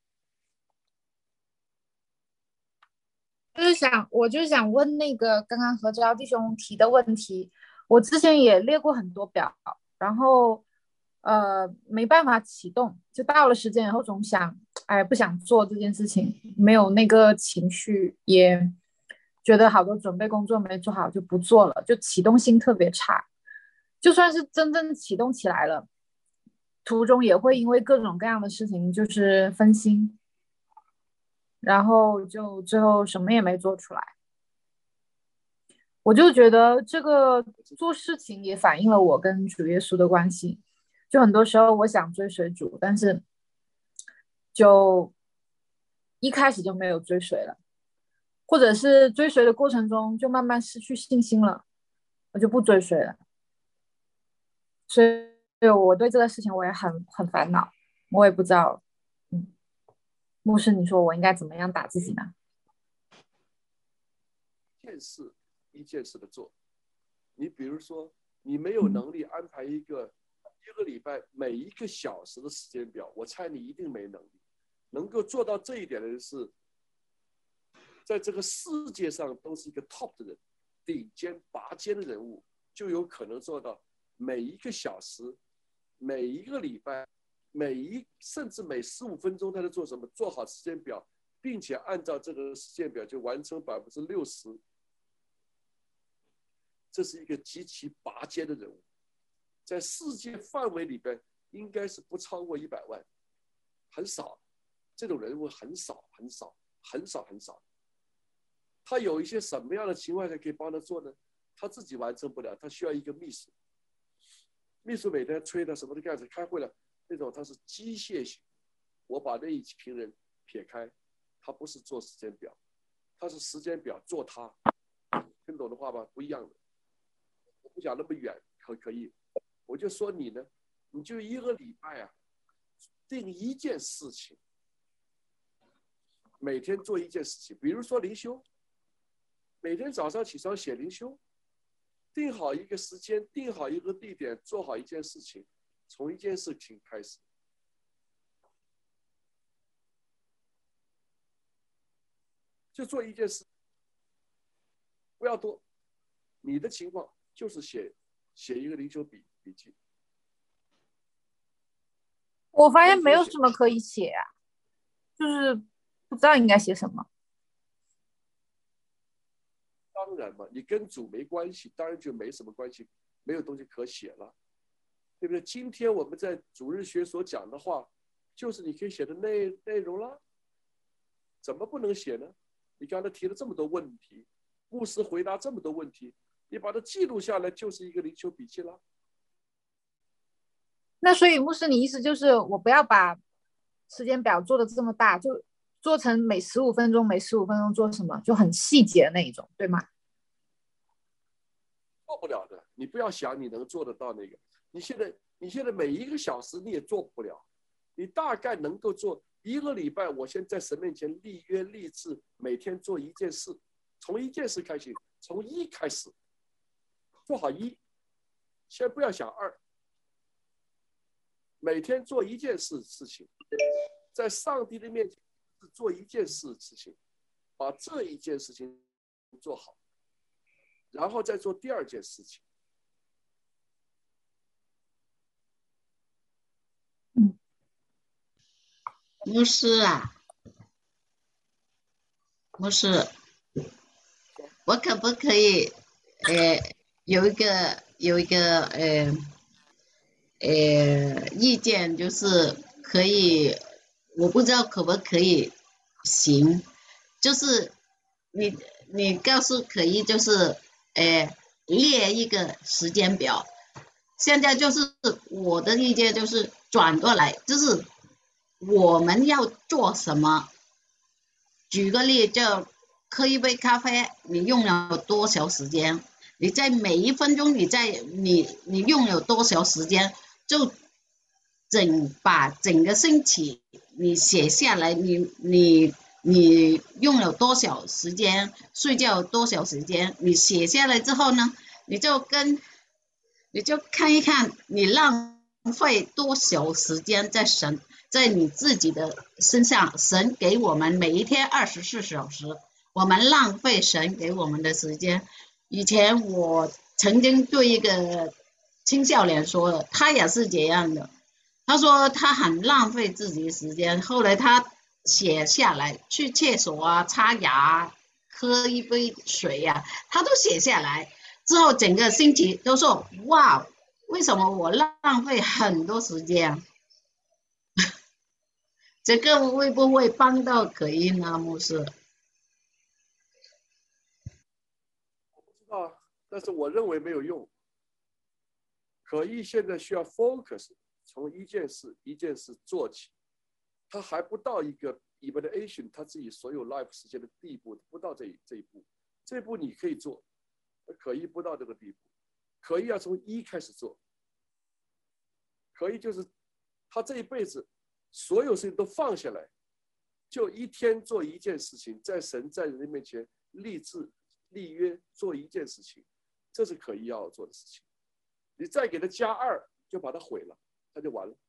我就是想问那个刚刚何昭弟兄提的问题，我之前也列过很多表，然后没办法启动，就到了时间以后总想，哎，不想做这件事情，没有那个情绪，也觉得好多准备工作没做好就不做了，就启动性特别差。就算是真正启动起来了，途中也会因为各种各样的事情就是分心，然后就最后什么也没做出来。我就觉得这个做事情也反映了我跟主耶稣的关系。就很多时候我想追随主，但是就一开始就没有追随了，或者是追随的过程中就慢慢失去信心了，我就不追随了。所以我对这个事情我也很烦恼，我也不知道，牧师，你说我应该怎么样打自己呢？ 一件事一件事的做。你比如说，你没有能力安排一个礼拜每一个小时的时间表，我猜你一定没能力。能够做到这一点的人是，在这个世界上都是一个 top 的人，顶尖拔尖的人物，就有可能做到每一个小时、每一个礼拜、甚至每15分钟他在做什么，做好时间表，并且按照这个时间表就完成60%。这是一个极其拔尖的人物，在世界范围里边应该是不超过100万，很少，这种人物很少。他有一些什么样的情况下可以帮他做呢？他自己完成不了，他需要一个秘书。秘书每天催他什么都干着，开会了， 那种它是机械性。我把那一群人撇开，他不是做时间表，他是时间表做他，听懂的话吧？不一样的。我不讲那么远，可以，我就说你呢，你就一个礼拜啊，定一件事情，每天做一件事情，比如说灵修，每天早上起床写灵修，定好一个时间，定好一个地点，做好一件事情，从一件事情开始。就做一件事，不要多。你的情况就是写一个灵修笔记。 我发现没有什么可以写啊，就是不知道应该写什么。 当然嘛，你跟主没关系，当然就没什么关系，没有东西可写了，对不对？今天我们在主日学所讲的话，就是你可以写的内容了，怎么不能写呢？你刚才提了这么多问题，牧师回答这么多问题，你把它记录下来，就是一个灵修笔记了。 那所以牧师，你意思就是我不要把时间表做的这么大，就做成每15分钟做什么，就很细节的那一种，对吗？ 做不了的，你不要想你能做得到那个。你现在每一个小时你也做不了，你大概能够做一个礼拜。我先在神面前立约立志，每天做一件事，从一件事开始，从一开始做好一，先不要想二。每天做一件事情，在上帝的面前做一件事情，把这一件事情做好，然后再做第二件事情。 牧师啊，牧师，我可不可以有一个意见，就是可以，我不知道可不可以行，就是你告诉可以，就是列一个时间表。现在就是我的意见就是转过来，就是我们要做什么。举个例，就喝一杯咖啡，你用了多少时间？你在每一分钟，你用了多少时间？就把整个星期你写下来，你用了多少时间，睡觉多少时间，你写下来之后呢，你就看一看你浪费多少时间在你自己的身上。神给我们每一天24小时，我们浪费神给我们的时间。以前我曾经对一个青少年说的，他也是这样的。他说他很浪费自己的时间，后来他写下来，去厕所啊、擦牙、喝一杯水啊，他都写下来。之后整个星期都说哇，为什么我浪费很多时间？这个会不会帮到可以呢，牧师？ 我不知道，但是我认为没有用。可以现在需要 focus， 从一件事一件事做起。他还不到一个 evaluation 他自己所有 life 时间的地步，不到这一步。这一步你可以做，可以不到这个地步。可以要从一开始做。可以就是他这一辈子所有事情都放下来，就一天做一件事情，在神在人的面前立志立约做一件事情，这是可以要做的事情。你再给他加2，就把它毁了，他就完了，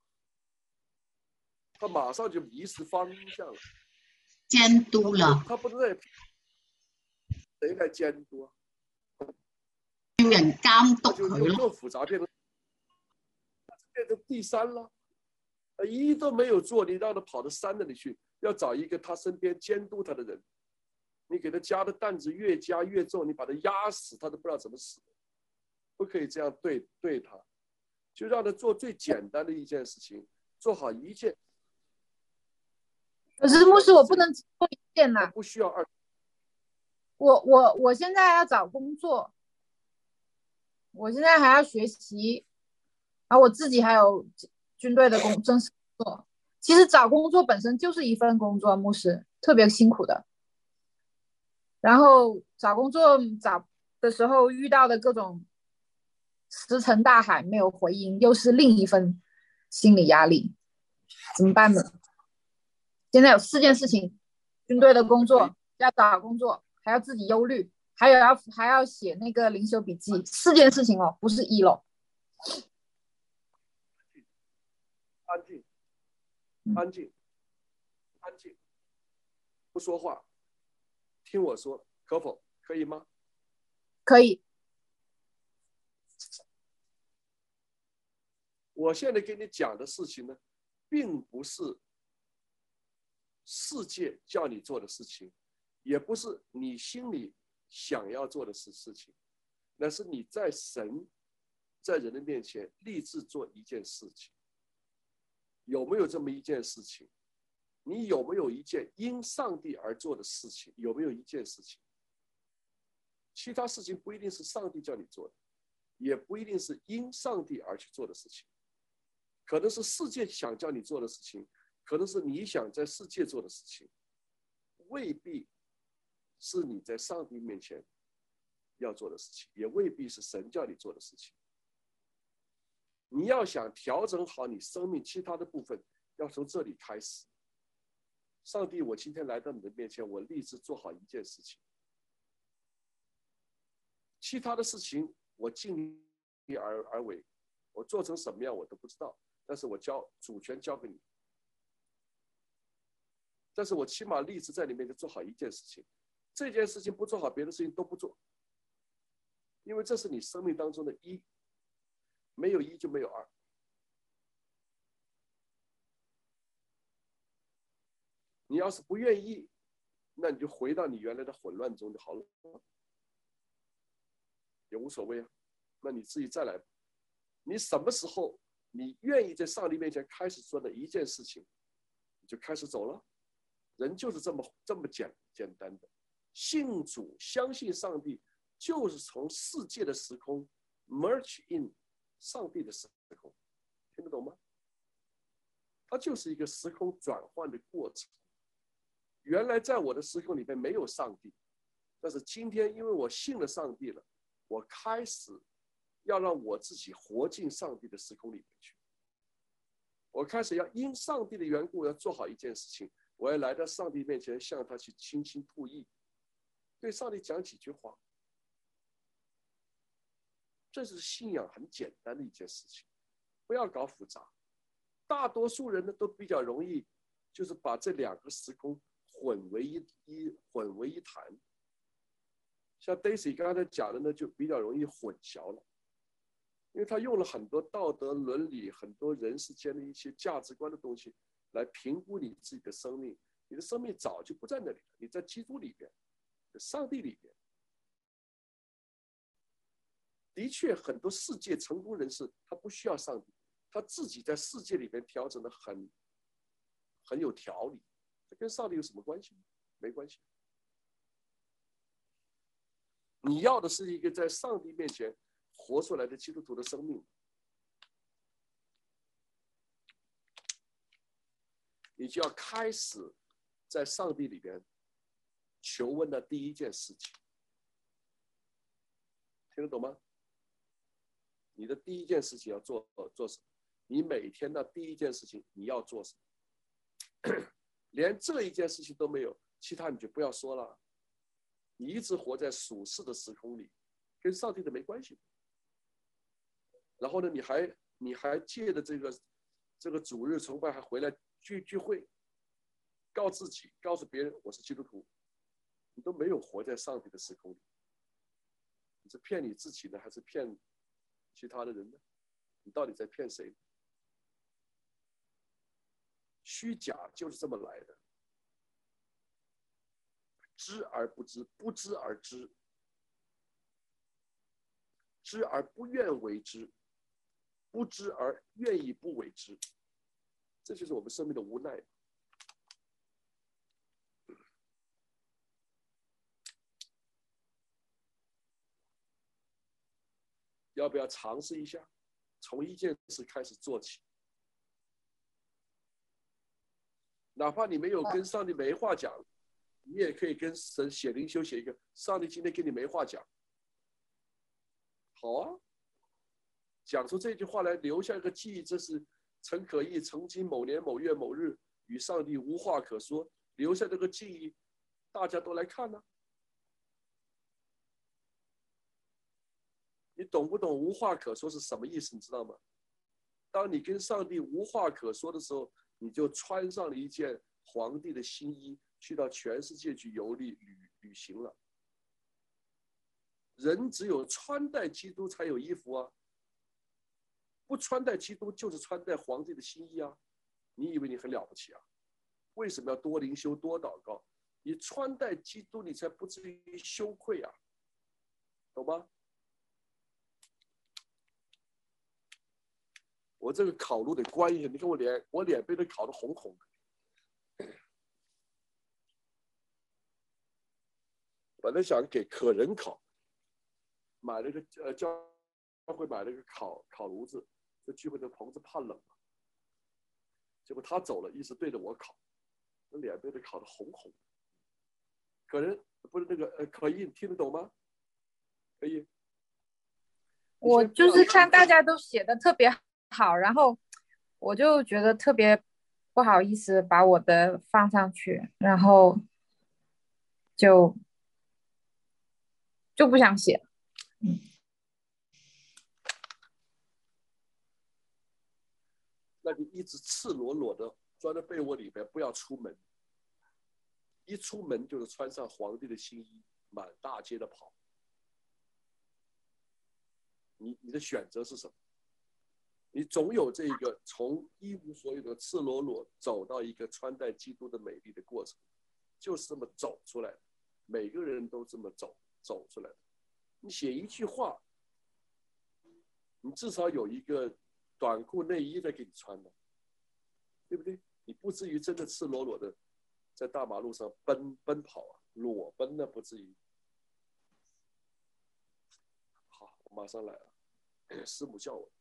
他马上就迷失方向了， 监督了。 他不能再谁来监督啊？ 有人监督就佢咯。 更复杂，变成第3了。一都没有做，你让他跑到3那里去，要找一个他身边监督他的人。你给他加的担子越加越重，你把他压死，他都不知道怎么死。不可以这样对他，就让他做最简单的一件事情，做好一件。 可是牧师，我不能做一件呐， 不需要2。 我现在要找工作，我现在还要学习，然后我自己还有军队的真实工作。其实找工作本身就是一份工作，牧师特别辛苦的。然后找工作找的时候遇到的各种石沉大海，没有回音，又是另一份心理压力，怎么办呢？现在有4件事情：军队的工作，要找工作，还要自己忧虑，还要写那个灵修笔记，4件事情哦，不是1咯。 安静，安静，安静，不说话，听我说，可否？可以吗？ 可以。 我现在给你讲的事情呢，并不是世界叫你做的事情，也不是你心里想要做的事情，那是你在神、在人的面前立志做一件事情。有没有这么一件事情？你有没有一件因上帝而做的事情？有没有一件事情？其他事情不一定是上帝叫你做的，也不一定是因上帝而去做的事情，可能是世界想叫你做的事情，可能是你想在世界做的事情，未必是你在上帝面前要做的事情，也未必是神叫你做的事情。你要想调整好你生命其他的部分，要从这里开始。上帝，我今天来到你的面前，我立志做好一件事情，其他的事情我尽力而为，我做成什么样我都不知道，但是我主权交给你。但是我起码立志在你面前做好一件事情，这件事情不做好，别的事情都不做，因为这是你生命当中的一，没有一就没有二。你要是不愿意，那你就回到你原来的混乱中就好了，也无所谓啊。那你自己再来。你什么时候你愿意在上帝面前开始做的一件事情，你就开始走了。人就是这么简单的，信主相信上帝，就是从世界的时空 merge in 上帝的时空，听得懂吗？它就是一个时空转换的过程。原来在我的时空里面没有上帝，但是今天因为我信了上帝了，我开始要让我自己活进上帝的时空里面去。我开始要因上帝的缘故要做好一件事情，我要来到上帝面前，向他去倾心吐意，对上帝讲几句话。这是信仰很简单的一件事情，不要搞复杂。大多数人呢都比较容易，就是把这2个时空混为一谈。像 Daisy 刚才讲的呢，就比较容易混淆了，因为他用了很多道德伦理、很多人世间的一些价值观的东西来评估你自己的生命。你的生命早就不在那里了，你在基督里边，在上帝里边。的确，很多世界成功人士他不需要上帝，他自己在世界里边调整的很有条理。这跟上帝有什么关系？没关系。你要的是一个在上帝面前活出来的基督徒的生命。你就要开始在上帝里边求问的第一件事情，听得懂吗？你的第一件事情要做什么？你每天的第一件事情你要做什么？连这一件事情都没有，其他你就不要说了。你一直活在属世的时空里，跟上帝的没关系。然后呢，你还借着这个主日崇拜还回来聚会，告自己告诉别人我是基督徒，你都没有活在上帝的时空里。你是骗你自己呢，还是骗其他的人呢？你到底在骗谁？虚假就是这么来的，知而不知，不知而知，知而不愿为之，不知而愿意不为之，这就是我们生命的无奈。要不要尝试一下，从一件事开始做起？ 哪怕你没有跟上帝没话讲，你也可以跟神写灵修，写一个上帝今天跟你没话讲。好啊，讲出这句话来，留下一个记忆，这是陈可意曾经某年某月某日与上帝无话可说，留下这个记忆，大家都来看呢。你懂不懂无话可说是什么意思？你知道吗？当你跟上帝无话可说的时候，你就穿上了一件皇帝的新衣，去到全世界去游历旅行了。人只有穿戴基督才有衣服啊，不穿戴基督就是穿戴皇帝的新衣啊。你以为你很了不起啊？为什么要多灵修多祷告？你穿戴基督，你才不至于羞愧啊，懂吗？我这个烤炉得关一下，你看我脸被它烤得红红的。本来想给可人烤，买了个教会买了个烤炉子，这聚会的棚子怕冷了，结果他走了，一直对着我烤，那脸被他烤得红红的。可人不是那个可以听得懂吗？可以。 我就是看大家都写的特别好，然后我就觉得特别不好意思把我的放上去，然后就不想写。 那你一直赤裸裸的钻在被窝里边，不要出门。一出门就是穿上皇帝的新衣，满大街的跑。你的选择是什么？你总有这个从一无所有的赤裸裸走到一个穿戴基督的美丽的过程，就是这么走出来的。每个人都这么走出来的。你写一句话，你至少有一个短裤内衣在给你穿的，对不对？你不至于真的赤裸裸的在大马路上奔跑啊，裸奔呢不至于。好，我马上来了，师母叫我。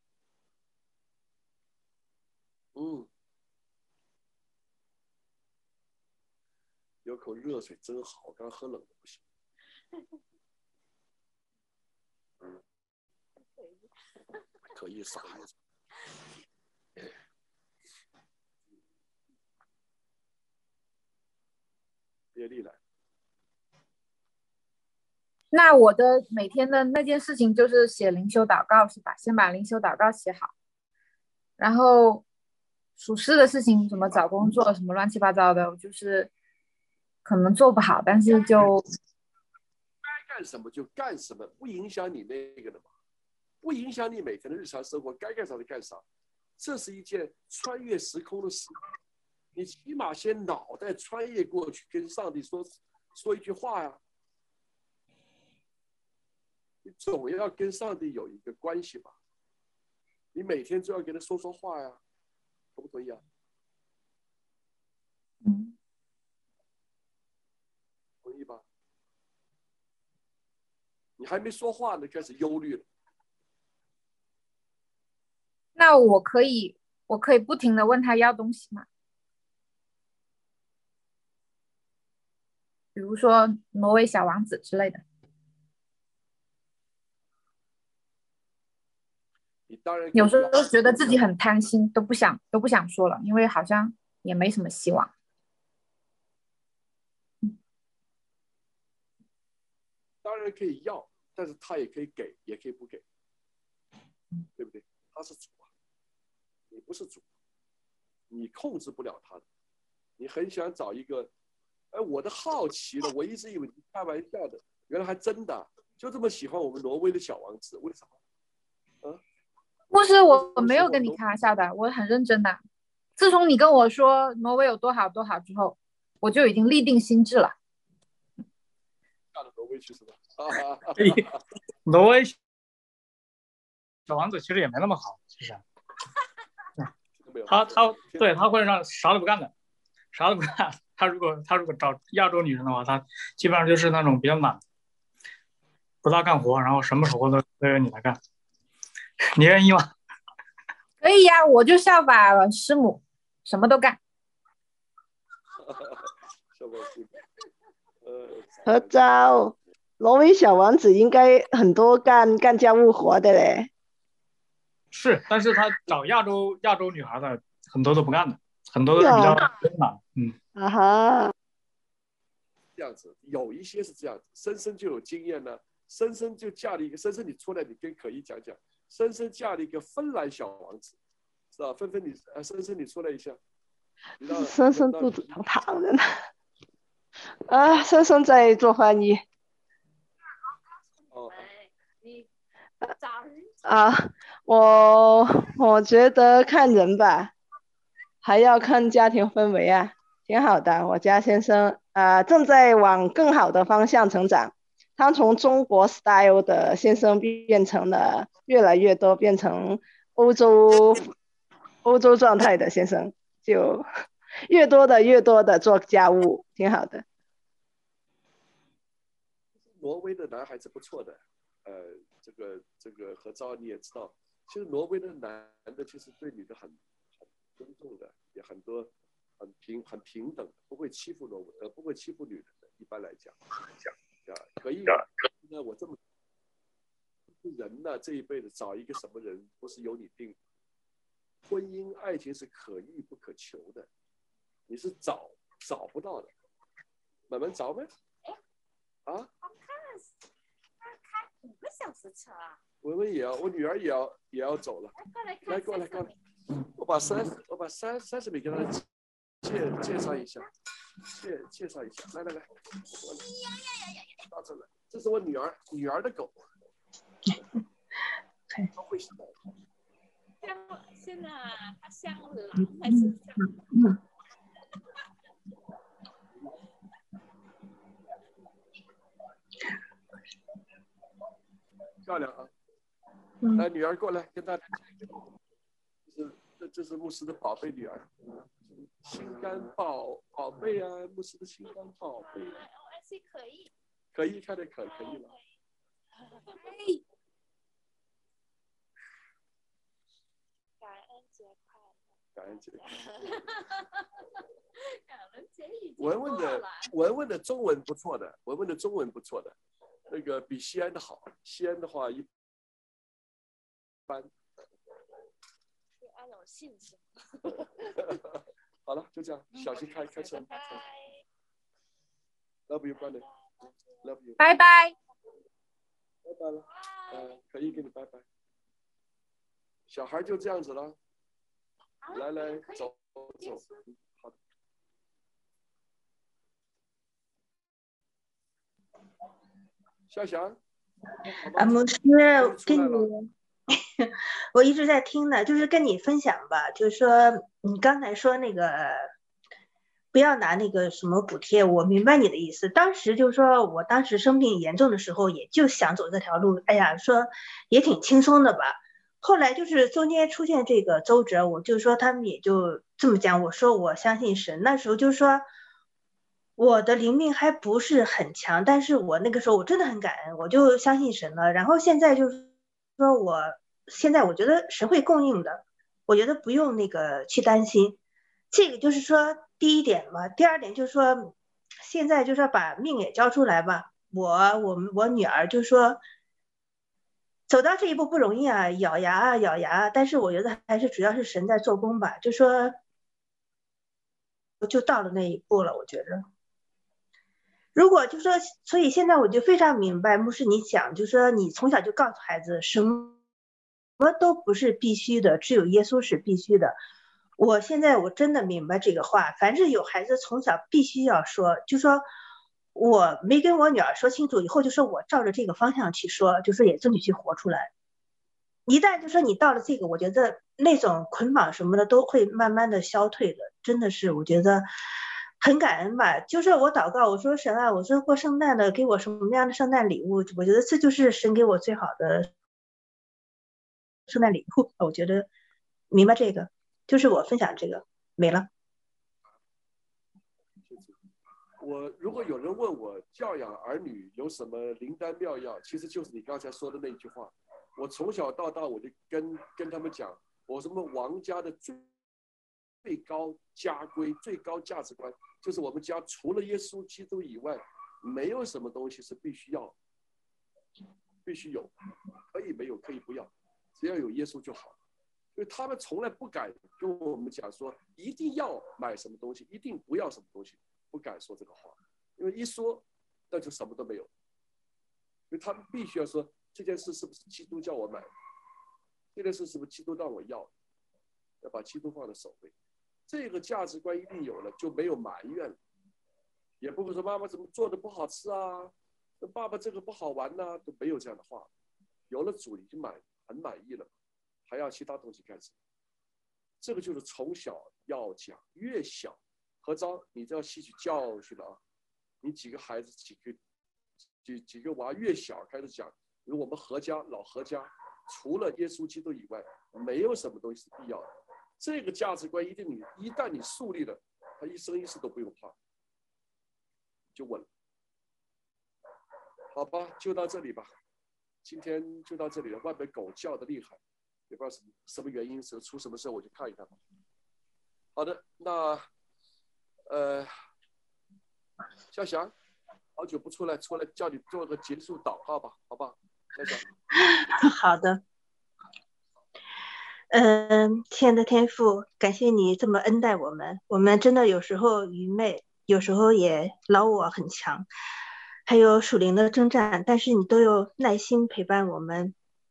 有口热水真好，刚喝冷的不行。可以傻孩子。别力来。 那我的每天的那件事情就是写灵修祷告，是吧？先把灵修祷告写好，然后属事的事情，什么找工作，什么乱七八糟的，我就是可能做不好，但是就该干什么就干什么，不影响你那个的嘛，不影响你每天的日常生活，该干啥就干啥。这是一件穿越时空的事，你起码先脑袋穿越过去，跟上帝说一句话呀。你总要跟上帝有一个关系吧，你每天就要跟他说话呀，同不同意啊？同意吧？你还没说话呢，开始忧虑了。 那我可以不停的问他要东西吗？比如说挪威小王子之类的。 你当然有时候觉得自己很贪心，都不想说了，因为好像也没什么希望。 当然可以要，但是他也可以给，也可以不给，对不对？他是主啊，你不是主，你控制不了他的。你很想找一个，我的好奇了，我一直以为你开玩笑的，原来还真的，就这么喜欢我们挪威的小王子，为什么？啊？ 牧师，我没有跟你开玩笑的，我很认真的。自从你跟我说挪威有多好多好之后，我就已经立定心智了。 嫁到挪威去是吧？ 挪威小王子其实也没那么好，其实。他会让啥都不干的，啥都不干。他如果找亚洲女人的话，他基本上就是那种比较懒，不大干活，然后什么活都由你来干。你愿意吗？ 可以呀，我就效法师母，什么都干。 小宝贝， 合照。挪威小王子应该很多干家务活的嘞。 是，但是他找亚洲女孩的很多都不干的，很多都是比较温暖。 啊哈， 这样子，有一些是这样子，深深就有经验呢。深深就嫁了一个，深深你出来，你跟可一讲讲。深深嫁了一个芬兰小王子，是吧？芬芬你深深你出来一下。 深深肚子疼着呢。啊，深深在做翻译。啊，我觉得看人吧，还要看家庭氛围啊，挺好的。我家先生正在往更好的方向成长，他从中国 style 的先生变成了越来越多，变成欧洲状态的先生，就越多的做家务，挺好的。 挪威的男孩子不错的，这个何昭你也知道，其实挪威的男的其实对女的很尊重的，也很多很平等，不会欺负不会欺负女人的。一般来讲，可以。那我这么人呢，这一辈子找一个什么人不是由你定，婚姻爱情是可遇不可求的，你是找不到的，慢慢找呗。啊？ 开5个小时车啊！ 我们也要，我女儿也要走了。来，过来，我把30米给她介绍一下，介绍一下。来，到这来，这是我女儿的狗。她会什么？ 现在它像狼还是像？ 漂亮啊！来，女儿过来跟大家讲，这是牧师的宝贝女儿，心肝宝贝啊，牧师的心肝宝贝。可以，看得可以了。 感恩节快乐！ 感恩节快乐！感恩节已经文文的中文不错的，那个比西安的好。西安的话一般。 对安有信心。 好了，就这样，小心开车。Love you, brother. Love you. 拜拜。 拜拜了。可以跟你拜拜。小孩就这样子了。来，走。好的。夏翔。 牧师，跟你，我一直在听呢，就是跟你分享吧，就是说你刚才说那个不要拿那个什么补贴，我明白你的意思。当时就是说我当时生病严重的时候，也就想走这条路，哎呀，说也挺轻松的吧。后来就是中间出现这个周折，我就说他们也就这么讲，我说我相信神，那时候就是说。我的灵命还不是很强，但是我那个时候我真的很感恩，我就相信神了。然后现在就是说现在我觉得神会供应的，我觉得不用那个去担心。这个就是说第一点嘛，第二点就是说现在就是说把命也交出来吧。我女儿就是说走到这一步不容易啊，咬牙，但是我觉得还是主要是神在做工吧，就说就到了那一步了，我觉得。如果就说，所以现在我就非常明白，牧师你讲，就说你从小就告诉孩子，什么都不是必须的，只有耶稣是必须的。我现在我真的明白这个话，凡是有孩子从小必须要说，就说我没跟我女儿说清楚，以后就说我照着这个方向去说，就说也争取去活出来。一旦就说你到了这个，我觉得那种捆绑什么的都会慢慢的消退的，真的是我觉得。很感恩吧，就是我祷告，我说神啊，我说过圣诞的给我什么样的圣诞礼物？我觉得这就是神给我最好的圣诞礼物。我觉得明白这个，就是我分享这个没了。 如果有人问我教养儿女有什么灵丹妙药，其实就是你刚才说的那句话。我从小到大我就跟他们讲，我什么王家的最高家规、最高价值观就是我们家除了耶稣基督以外，没有什么东西是必须要、必须有，可以没有，可以不要，只要有耶稣就好。因为他们从来不敢跟我们讲说一定要买什么东西，一定不要什么东西，不敢说这个话，因为一说那就什么都没有。因为他们必须要说这件事是不是基督叫我买，这件事是不是基督让我要，要把基督放在首位。这个价值观一定有了，就没有埋怨了，也不会说妈妈怎么做的不好吃啊，爸爸这个不好玩呐，都没有这样的话。有了主已经很满意了，还要其他东西干什么？这个就是从小要讲，越小，何章你就要吸取教训了啊！你几个孩子几个娃越小开始讲，因为我们老何家，除了耶稣基督以外，没有什么东西是必要的。这个价值观一旦你树立了，他一生一世都不用怕，就稳了。好吧，就到这里吧。今天就到这里了。外面狗叫的厉害，也不知道什么原因，出什么事我去看一看吧。好的，那小翔，好久不出来叫你做个结束祷告吧，好吧？小翔。 好的。亲爱的天父，感谢你这么恩待我们。我们真的有时候愚昧，有时候也老我很强，还有属灵的征战，但是你都有耐心陪伴我们，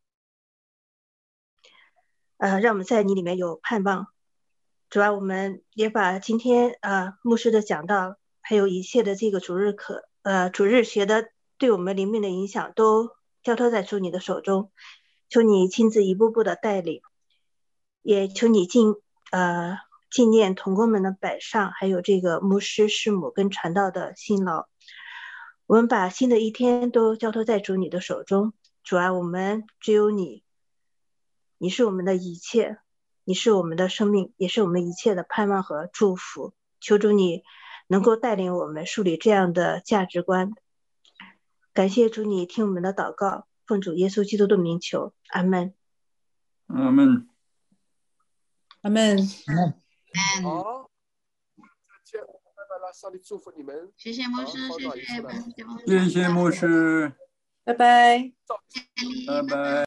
让我们在你里面有盼望。主要我们也把今天牧师的讲道，还有一切的这个主日学的对我们灵命的影响，都交托在主你的手中，求你亲自一步步的带领。也求你纪念同工们的摆上，还有这个牧师师母跟传道的辛劳。我们把新的一天都交托在主你的手中。主啊，我们只有你，你是我们的一切，你是我们的生命，也是我们一切的盼望和祝福。求主你能够带领我们树立这样的价值观。感谢主你听我们的祷告，奉主耶稣基督的名求，阿们。 阿们。 阿们。 好，再见，拜拜了，上帝祝福你们。 谢谢牧师， 谢谢牧师， 拜拜， 拜拜。